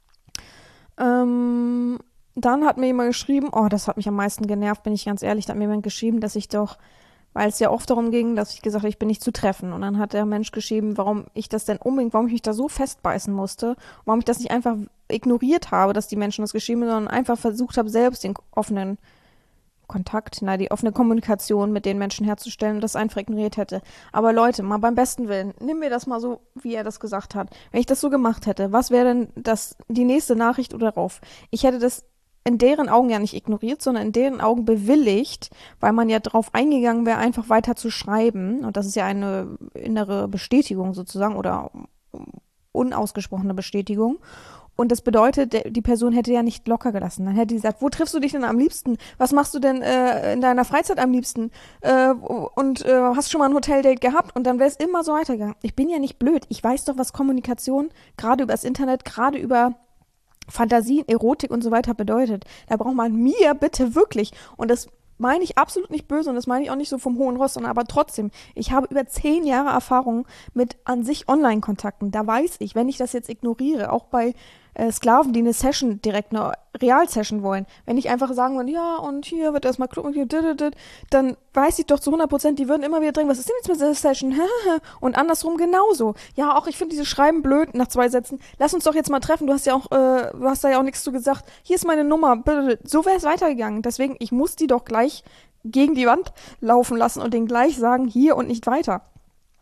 Ähm, Dann hat mir jemand geschrieben, oh, das hat mich am meisten genervt, bin ich ganz ehrlich, da hat mir jemand geschrieben, dass ich doch, weil es ja oft darum ging, dass ich gesagt habe, ich bin nicht zu treffen. Und dann hat der Mensch geschrieben, warum ich das denn unbedingt, warum ich mich da so festbeißen musste, warum ich das nicht einfach ignoriert habe, dass die Menschen das geschrieben haben, sondern einfach versucht habe, selbst den offenen Kontakt, na, die offene Kommunikation mit den Menschen herzustellen und das einfach ignoriert hätte. Aber Leute, mal beim besten Willen, nimm mir das mal so, wie er das gesagt hat. Wenn ich das so gemacht hätte, was wäre denn das, die nächste Nachricht oder darauf? Ich hätte das in deren Augen ja nicht ignoriert, sondern in deren Augen bewilligt, weil man ja darauf eingegangen wäre, einfach weiter zu schreiben. Und das ist ja eine innere Bestätigung sozusagen oder unausgesprochene Bestätigung. Und das bedeutet, der, die Person hätte ja nicht locker gelassen. Dann hätte die gesagt, wo triffst du dich denn am liebsten? Was machst du denn äh, in deiner Freizeit am liebsten? Äh, und äh, hast du schon mal ein Hoteldate gehabt? Und dann wäre es immer so weitergegangen. Ich bin ja nicht blöd. Ich weiß doch, was Kommunikation gerade über das Internet, gerade über Fantasien, Erotik und so weiter bedeutet. Da braucht man mir bitte wirklich. Und das meine ich absolut nicht böse und das meine ich auch nicht so vom hohen Ross, sondern aber trotzdem, ich habe über zehn Jahre Erfahrung mit an sich Online-Kontakten. Da weiß ich, wenn ich das jetzt ignoriere, auch bei äh, Sklaven, die eine Session, direkt eine Real-Session wollen, wenn ich einfach sagen würde, ja, und hier wird erstmal Club und hier, dit, dit, dit, dann weiß ich doch zu hundert Prozent, die würden immer wieder drängen, was ist denn jetzt mit dieser Session? Und andersrum genauso. Ja, auch ich finde dieses Schreiben blöd nach zwei Sätzen. Lass uns doch jetzt mal treffen. Du hast ja auch, äh, du hast da ja auch nichts zu gesagt. Hier ist meine Nummer. So wäre es weitergegangen. Deswegen, ich muss die doch gleich gegen die Wand laufen lassen und denen gleich sagen, hier und nicht weiter.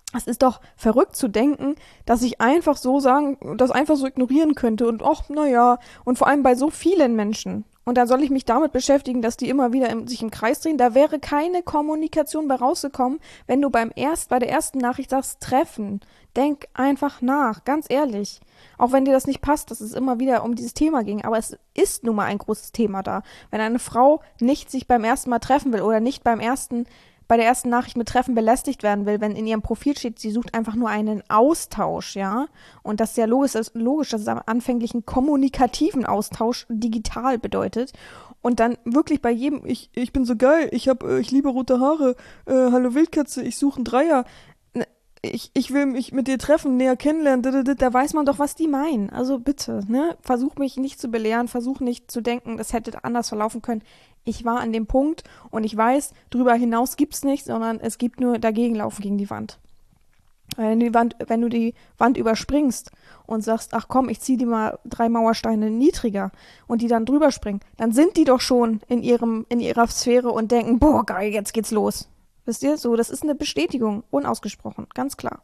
Es ist doch verrückt zu denken, dass ich einfach so sagen, das einfach so ignorieren könnte und ach, naja, und vor allem bei so vielen Menschen. Und dann soll ich mich damit beschäftigen, dass die immer wieder im, sich im Kreis drehen. Da wäre keine Kommunikation bei rausgekommen, wenn du beim erst, bei der ersten Nachricht sagst, treffen. Denk einfach nach, ganz ehrlich. Auch wenn dir das nicht passt, dass es immer wieder um dieses Thema ging. Aber es ist nun mal ein großes Thema da. Wenn eine Frau nicht sich beim ersten Mal treffen will oder nicht beim ersten bei der ersten Nachricht mit Treffen belästigt werden will, wenn in ihrem Profil steht, sie sucht einfach nur einen Austausch, ja. Und das ist ja logisch, das ist logisch, dass es am anfänglichen kommunikativen Austausch digital bedeutet. Und dann wirklich bei jedem, ich, ich bin so geil, ich hab, äh, ich liebe rote Haare, äh, hallo Wildkatze, ich suche einen Dreier, ne, ich, ich will mich mit dir treffen, näher kennenlernen, da, da, da, da weiß man doch, was die meinen. Also bitte, ne, versuch mich nicht zu belehren, versuch nicht zu denken, das hätte anders verlaufen können. Ich war an dem Punkt und ich weiß, drüber hinaus gibt's nichts, sondern es gibt nur dagegenlaufen gegen die Wand. Wenn du die Wand, wenn du die Wand überspringst und sagst, ach komm, ich zieh die mal drei Mauersteine niedriger und die dann drüber springen, dann sind die doch schon in ihrem, in ihrer Sphäre und denken, boah, geil, jetzt geht's los. Wisst ihr? So, das ist eine Bestätigung, unausgesprochen, ganz klar.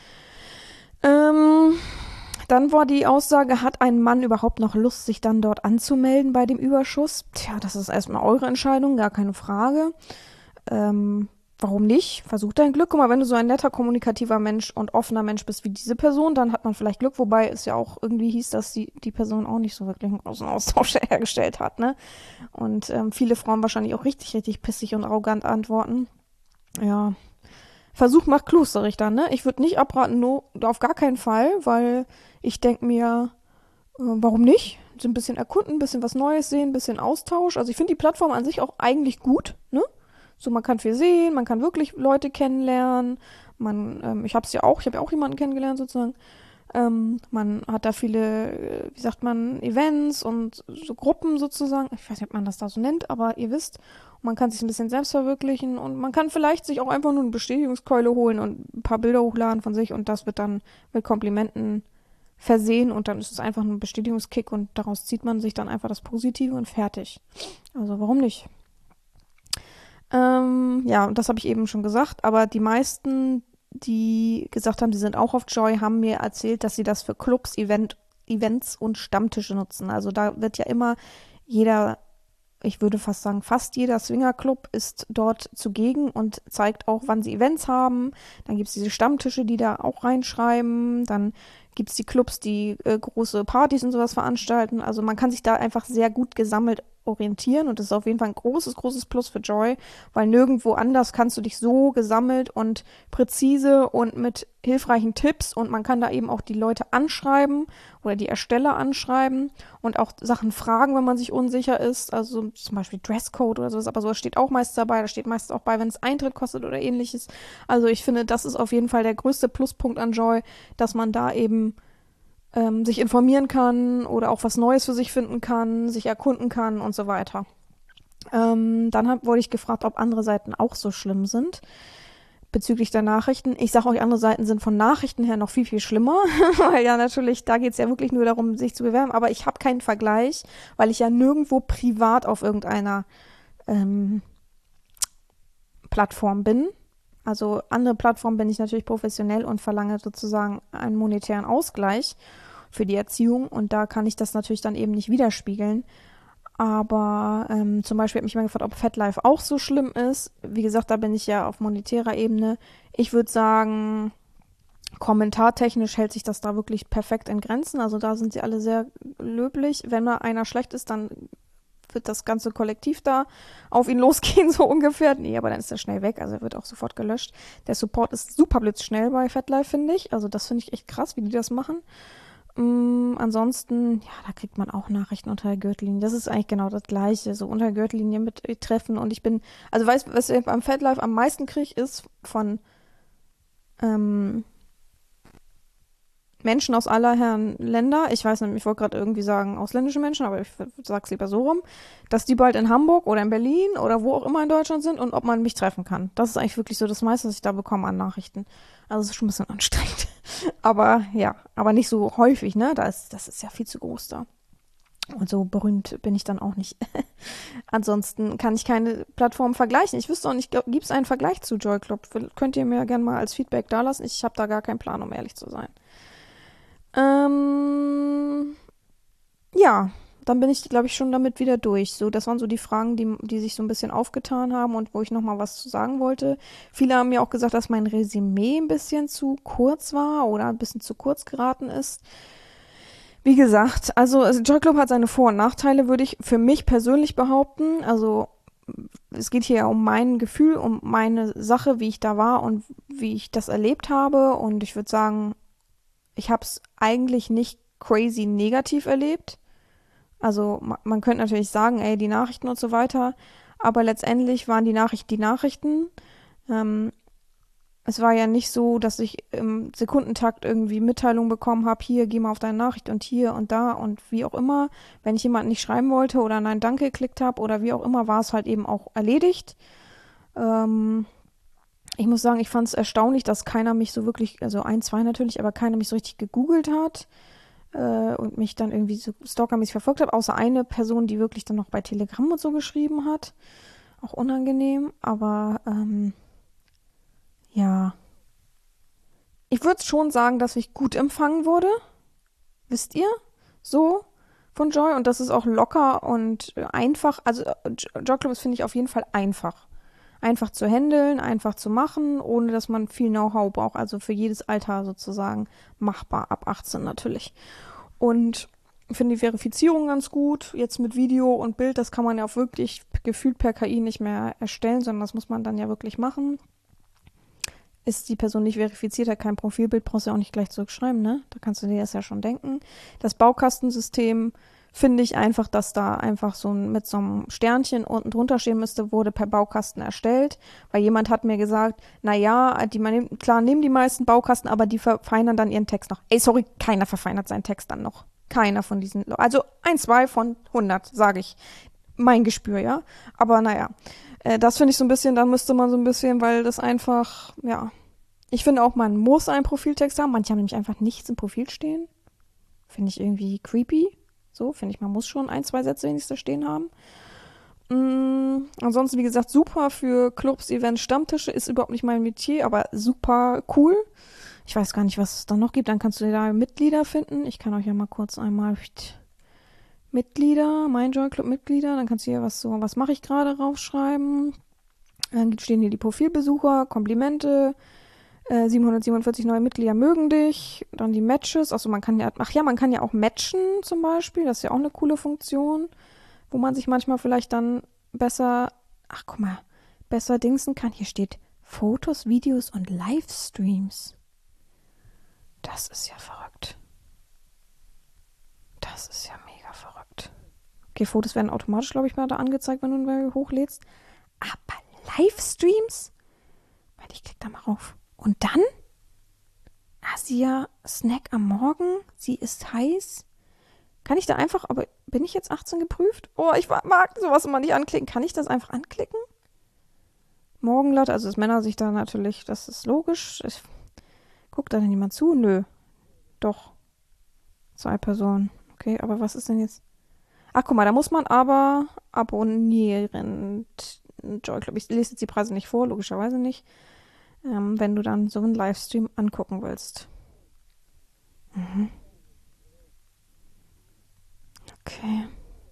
Ähm, Dann war die Aussage, hat ein Mann überhaupt noch Lust, sich dann dort anzumelden bei dem Überschuss? Tja, das ist erstmal eure Entscheidung, gar keine Frage. Ähm, warum nicht? Versuch dein Glück. Guck mal, wenn du so ein netter, kommunikativer Mensch und offener Mensch bist wie diese Person, dann hat man vielleicht Glück, wobei es ja auch irgendwie hieß, dass die, die Person auch nicht so wirklich einen großen Austausch hergestellt hat, ne? Und ähm, viele Frauen wahrscheinlich auch richtig, richtig pissig und arrogant antworten. Ja, Versuch macht klug, sag ich dann, ne? Ich würde nicht abraten, no, auf gar keinen Fall, weil ich denke mir, äh, warum nicht? So ein bisschen erkunden, ein bisschen was Neues sehen, ein bisschen Austausch. Also ich finde die Plattform an sich auch eigentlich gut, ne? So, man kann viel sehen, man kann wirklich Leute kennenlernen. Man, ähm, ich habe es ja auch, ich habe ja auch jemanden kennengelernt sozusagen. Ähm, man hat da viele, äh, wie sagt man, Events und so Gruppen sozusagen. Ich weiß nicht, ob man das da so nennt, aber ihr wisst. Man kann sich ein bisschen selbst verwirklichen und man kann vielleicht sich auch einfach nur eine Bestätigungskeule holen und ein paar Bilder hochladen von sich und das wird dann mit Komplimenten versehen und dann ist es einfach ein Bestätigungskick und daraus zieht man sich dann einfach das Positive und fertig. Also warum nicht? Ähm, ja, und das habe ich eben schon gesagt, aber die meisten, die gesagt haben, die sind auch auf Joy, haben mir erzählt, dass sie das für Clubs, Event, Events und Stammtische nutzen. Also da wird ja immer jeder, ich würde fast sagen, fast jeder Swingerclub ist dort zugegen und zeigt auch, wann sie Events haben. Dann gibt es diese Stammtische, die da auch reinschreiben. Dann gibt es die Clubs, die äh, große Partys und sowas veranstalten. Also man kann sich da einfach sehr gut gesammelt orientieren und das ist auf jeden Fall ein großes, großes Plus für Joy, weil nirgendwo anders kannst du dich so gesammelt und präzise und mit hilfreichen Tipps und man kann da eben auch die Leute anschreiben oder die Ersteller anschreiben und auch Sachen fragen, wenn man sich unsicher ist, also zum Beispiel Dresscode oder sowas, aber sowas steht auch meist dabei, da steht meist auch bei, wenn es Eintritt kostet oder ähnliches. Also ich finde, das ist auf jeden Fall der größte Pluspunkt an Joy, dass man da eben ähm, sich informieren kann oder auch was Neues für sich finden kann, sich erkunden kann und so weiter. Ähm, dann hab, wurde ich gefragt, ob andere Seiten auch so schlimm sind bezüglich der Nachrichten. Ich sage euch, andere Seiten sind von Nachrichten her noch viel, viel schlimmer, weil ja natürlich, da geht es ja wirklich nur darum, sich zu bewerben, aber ich habe keinen Vergleich, weil ich ja nirgendwo privat auf irgendeiner ähm, Plattform bin. Also andere Plattformen bin ich natürlich professionell und verlange sozusagen einen monetären Ausgleich für die Erziehung und da kann ich das natürlich dann eben nicht widerspiegeln. Aber ähm, zum Beispiel hat mich mal gefragt, ob FetLife auch so schlimm ist. Wie gesagt, da bin ich ja auf monetärer Ebene. Ich würde sagen, kommentartechnisch hält sich das da wirklich perfekt in Grenzen. Also da sind sie alle sehr löblich. Wenn mal einer schlecht ist, dann wird das ganze Kollektiv da auf ihn losgehen, so ungefähr. Nee, aber dann ist er schnell weg, also er wird auch sofort gelöscht. Der Support ist super blitzschnell bei FetLife, finde ich. Also das finde ich echt krass, wie die das machen. Mm, ansonsten, ja, da kriegt man auch Nachrichten unter der Gürtellinie. Das ist eigentlich genau das Gleiche, so unter der Gürtellinie mit Treffen. Und ich bin, also weißt du, was ich am FetLife am meisten kriege, ist von ähm, Menschen aus aller Herren Länder, ich weiß nicht, ich wollte gerade irgendwie sagen ausländische Menschen, aber ich sag's lieber so rum, dass die bald in Hamburg oder in Berlin oder wo auch immer in Deutschland sind und ob man mich treffen kann. Das ist eigentlich wirklich so das meiste, was ich da bekomme an Nachrichten. Also es ist schon ein bisschen anstrengend. Aber ja, aber nicht so häufig, ne? Da ist, das ist ja viel zu groß da. Und so berühmt bin ich dann auch nicht. Ansonsten kann ich keine Plattform vergleichen. Ich wüsste auch nicht, gibt es einen Vergleich zu Joy Club? Könnt ihr mir gerne mal als Feedback dalassen. Ich habe da gar keinen Plan, um ehrlich zu sein. Ähm, ja, dann bin ich, glaube ich, schon damit wieder durch. So, das waren so die Fragen, die, die sich so ein bisschen aufgetan haben und wo ich nochmal was zu sagen wollte. Viele haben mir auch gesagt, dass mein Resümee ein bisschen zu kurz war oder ein bisschen zu kurz geraten ist. Wie gesagt, also Joy Club hat seine Vor- und Nachteile, würde ich für mich persönlich behaupten. Also es geht hier ja um mein Gefühl, um meine Sache, wie ich da war und wie ich das erlebt habe. Und ich würde sagen, ich habe es eigentlich nicht crazy negativ erlebt. Also ma- man könnte natürlich sagen, ey, die Nachrichten und so weiter. Aber letztendlich waren die Nachrichten die Nachrichten. Ähm, Es war ja nicht so, dass ich im Sekundentakt irgendwie Mitteilungen bekommen habe, hier, geh mal auf deine Nachricht und hier und da und wie auch immer. Wenn ich jemanden nicht schreiben wollte oder Nein, Danke geklickt habe oder wie auch immer, war es halt eben auch erledigt. Ähm, Ich muss sagen, ich fand es erstaunlich, dass keiner mich so wirklich, also ein, zwei natürlich, aber keiner mich so richtig gegoogelt hat äh, und mich dann irgendwie so stalkermäßig verfolgt hat, außer eine Person, die wirklich dann noch bei Telegram und so geschrieben hat. Auch unangenehm, aber ähm, ja. Ich würde schon sagen, dass ich gut empfangen wurde, wisst ihr? So von Joy. Und das ist auch locker und äh, einfach. Also äh, Joy Club ist, finde ich, auf jeden Fall einfach. Einfach zu handeln, einfach zu machen, ohne dass man viel Know-how braucht. Also für jedes Alter sozusagen machbar, ab achtzehn natürlich. Und ich finde die Verifizierung ganz gut. Jetzt mit Video und Bild, das kann man ja auch wirklich gefühlt per K I nicht mehr erstellen, sondern das muss man dann ja wirklich machen. Ist die Person nicht verifiziert, hat kein Profilbild, brauchst du ja auch nicht gleich zurückschreiben, ne? Da kannst du dir das ja schon denken. Das Baukastensystem finde ich einfach, dass da einfach so ein, mit so einem Sternchen unten drunter stehen müsste, wurde per Baukasten erstellt, weil jemand hat mir gesagt, na ja, die, man, klar nehmen die meisten Baukasten, aber die verfeinern dann ihren Text noch. Ey, sorry, keiner verfeinert seinen Text dann noch. Keiner von diesen, also ein, zwei von hundert, sage ich. Mein Gespür, ja. Aber naja, äh, das finde ich so ein bisschen, da müsste man so ein bisschen, weil das einfach, ja. Ich finde auch, man muss einen Profiltext haben. Manche haben nämlich einfach nichts im Profil stehen. Finde ich irgendwie creepy. So, finde ich, man muss schon ein, zwei Sätze wenigstens stehen haben. Mm, ansonsten, wie gesagt, super für Clubs, Events, Stammtische. Ist überhaupt nicht mein Metier, aber super cool. Ich weiß gar nicht, was es da noch gibt. Dann kannst du dir da Mitglieder finden. Ich kann euch ja mal kurz einmal Mitglieder, mein Joy Club Mitglieder. Dann kannst du hier was so, was mache ich gerade raufschreiben. Dann stehen hier die Profilbesucher, Komplimente, äh, siebenhundertsiebenundvierzig neue Mitglieder mögen dich. Dann die Matches. Achso, man kann ja, ach ja, man kann ja auch matchen zum Beispiel. Das ist ja auch eine coole Funktion, wo man sich manchmal vielleicht dann besser, ach guck mal, besser dingsen kann. Hier steht Fotos, Videos und Livestreams. Das ist ja verrückt. Das ist ja mega verrückt. Okay, Fotos werden automatisch, glaube ich, mal da angezeigt, wenn du ein hochlädst. Aber Livestreams? Warte, ich klick da mal rauf. Und dann? Asia Snack am Morgen. Sie ist heiß. Kann ich da einfach, aber bin ich jetzt achtzehn geprüft? Oh, ich mag sowas immer nicht anklicken. Kann ich das einfach anklicken? Morgenlatte, also dass Männer sich da natürlich, das ist logisch. Ich, guckt da denn jemand zu? Nö. Doch. Zwei Personen. Okay, aber was ist denn jetzt? Ach, guck mal, da muss man aber abonnieren. Joy Club. Ich lese jetzt die Preise nicht vor, logischerweise nicht. Ähm, wenn du dann so einen Livestream angucken willst. Mhm. Okay.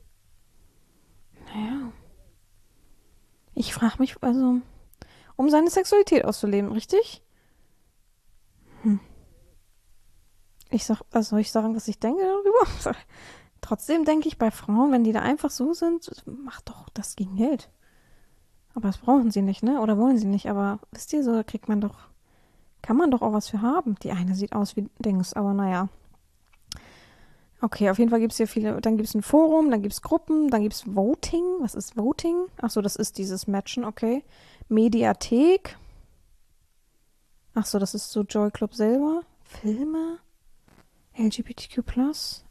Naja. Ich frage mich, also, um seine Sexualität auszuleben, richtig? Hm. Ich sag, was soll ich sagen, was ich denke darüber? Trotzdem denke ich bei Frauen, wenn die da einfach so sind, macht doch das gegen Geld. Aber das brauchen sie nicht, ne? Oder wollen sie nicht. Aber wisst ihr, so da kriegt man doch, kann man doch auch was für haben. Die eine sieht aus wie Dings, aber naja. Okay, auf jeden Fall gibt es hier viele, dann gibt es ein Forum, dann gibt es Gruppen, dann gibt es Voting. Was ist Voting? Achso, das ist dieses Matchen, okay. Mediathek. Achso, das ist so Joy Club selber. Filme. L G B T Q plus.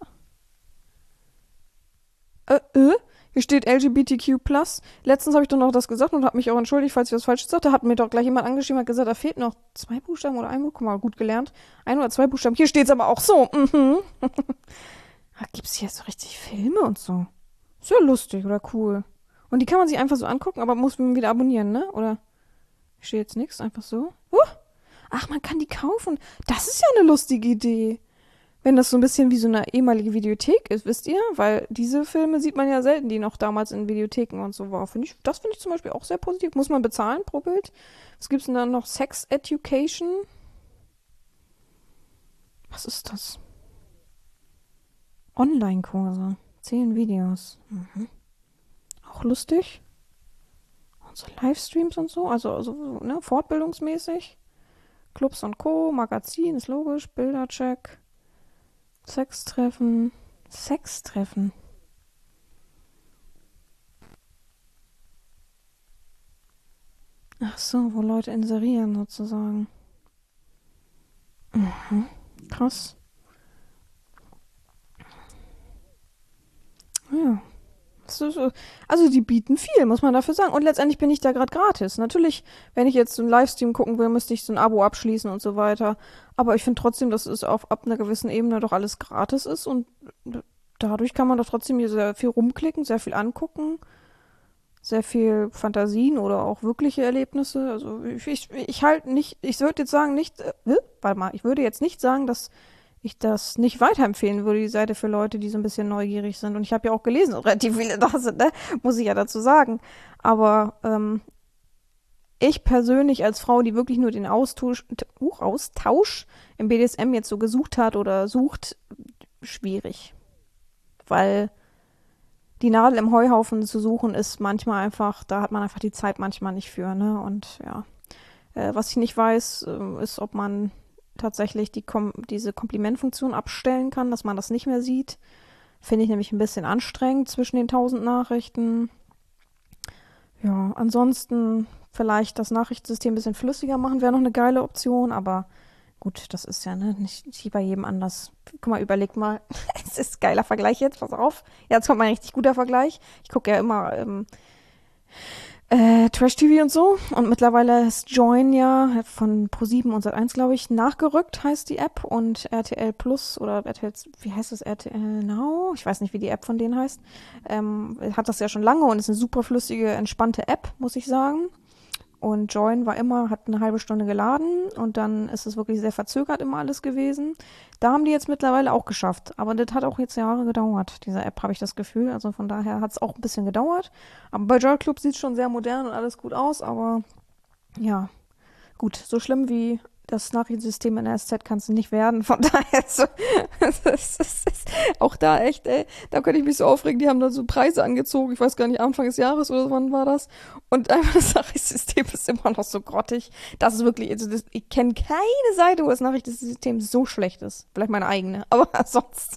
Äh, äh? Hier steht L G B T Q plus. Letztens habe ich doch noch das gesagt und habe mich auch entschuldigt, falls ich was falsch gesagt habe. Da hat mir doch gleich jemand angeschrieben und hat gesagt, da fehlt noch zwei Buchstaben oder ein Buchstaben. Guck mal, gut gelernt. Ein oder zwei Buchstaben. Hier steht es aber auch so. Mhm. Ah, gibt's hier so richtig Filme und so? Ist ja lustig oder cool. Und die kann man sich einfach so angucken, aber muss man wieder abonnieren, ne? Oder steht jetzt nichts, einfach so? Uh, ach, man kann die kaufen. Das ist ja eine lustige Idee. Wenn das so ein bisschen wie so eine ehemalige Videothek ist, wisst ihr? Weil diese Filme sieht man ja selten, die noch damals in Videotheken und so waren. Find ich, das finde ich zum Beispiel auch sehr positiv. Muss man bezahlen pro Bild? Was gibt's denn dann noch? Sex Education? Was ist das? Online-Kurse. Zehn Videos. Mhm. Auch lustig. Und so Livestreams und so. Also, also ne, fortbildungsmäßig. Clubs und Co. Magazin ist logisch. Bildercheck. Sextreffen. Sextreffen. Ach so, wo Leute inserieren sozusagen. Mhm. Krass. Ja. So, so. Also die bieten viel, muss man dafür sagen. Und letztendlich bin ich da gerade gratis. Natürlich, wenn ich jetzt so einen Livestream gucken will, müsste ich so ein Abo abschließen und so weiter. Aber ich finde trotzdem, dass es auf ab einer gewissen Ebene doch alles gratis ist und dadurch kann man doch trotzdem hier sehr viel rumklicken, sehr viel angucken, sehr viel Fantasien oder auch wirkliche Erlebnisse. Also ich, ich, ich halt nicht, ich würde jetzt sagen, nicht, äh, warte mal, ich würde jetzt nicht sagen, dass ich das nicht weiterempfehlen würde, die Seite für Leute, die so ein bisschen neugierig sind. Und ich habe ja auch gelesen, dass relativ viele da sind, ne? Muss ich ja dazu sagen. Aber ähm, ich persönlich als Frau, die wirklich nur den Austausch, uh, Austausch im B D S M jetzt so gesucht hat oder sucht, schwierig. Weil die Nadel im Heuhaufen zu suchen ist manchmal einfach, da hat man einfach die Zeit manchmal nicht für, ne? Und ja, äh, was ich nicht weiß, äh, ist, ob man tatsächlich die Kom diese Komplimentfunktion abstellen kann, dass man das nicht mehr sieht. Finde ich nämlich ein bisschen anstrengend zwischen den tausend Nachrichten. Ja, ansonsten vielleicht das Nachrichtensystem ein bisschen flüssiger machen, wäre noch eine geile Option, aber gut, das ist ja ne, nicht, nicht bei jedem anders. Guck mal, überleg mal. Es ist ein geiler Vergleich jetzt, pass auf. Jetzt kommt mal ein richtig guter Vergleich. Ich gucke ja immer ähm, äh, Trash-T V und so. Und mittlerweile ist Join ja von ProSieben und Sat eins, glaube ich, nachgerückt, heißt die App. Und R T L Plus oder R T L, wie heißt das, R T L Now? Ich weiß nicht, wie die App von denen heißt. Ähm, hat das ja schon lange und ist eine super flüssige, entspannte App, muss ich sagen. Und Join war immer, hat eine halbe Stunde geladen und dann ist es wirklich sehr verzögert immer alles gewesen. Da haben die jetzt mittlerweile auch geschafft. Aber das hat auch jetzt Jahre gedauert, diese App, habe ich das Gefühl. Also von daher hat es auch ein bisschen gedauert. Aber bei Joy Club sieht es schon sehr modern und alles gut aus, aber ja, gut, so schlimm wie das Nachrichtensystem in der S Z kann es nicht werden. Von daher, so, das ist, das ist auch da echt, ey, da könnte ich mich so aufregen. Die haben da so Preise angezogen. Ich weiß gar nicht, Anfang des Jahres oder wann war das? Und einfach das Nachrichtensystem ist immer noch so grottig. Das ist wirklich, also das, ich kenne keine Seite, wo das Nachrichtensystem so schlecht ist. Vielleicht meine eigene, aber sonst.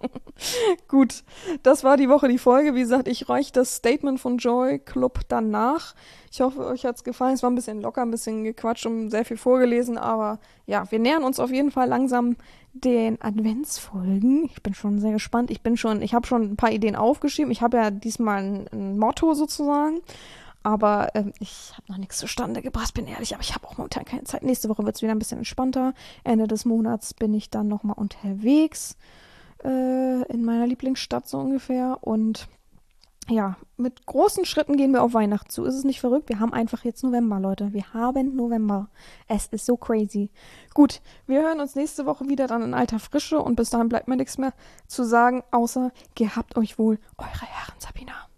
Gut, das war die Woche die Folge. Wie gesagt, ich reiche das Statement von Joy Club dann nach. Ich hoffe, euch hat's gefallen. Es war ein bisschen locker, ein bisschen gequatscht und sehr viel vorgelesen, aber ja, wir nähern uns auf jeden Fall langsam den Adventsfolgen. Ich bin schon sehr gespannt. Ich bin schon, ich habe schon ein paar Ideen aufgeschrieben. Ich habe ja diesmal ein, ein Motto sozusagen, aber ähm, ich habe noch nichts zustande gebracht, bin ehrlich, aber ich habe auch momentan keine Zeit. Nächste Woche wird's wieder ein bisschen entspannter. Ende des Monats bin ich dann nochmal unterwegs äh, in meiner Lieblingsstadt so ungefähr und ja, mit großen Schritten gehen wir auf Weihnachten zu. Ist es nicht verrückt? Wir haben einfach jetzt November, Leute. Wir haben November. Es ist so crazy. Gut, wir hören uns nächste Woche wieder dann in alter Frische und bis dahin bleibt mir nichts mehr zu sagen, außer gehabt euch wohl, eure Herren Sabina.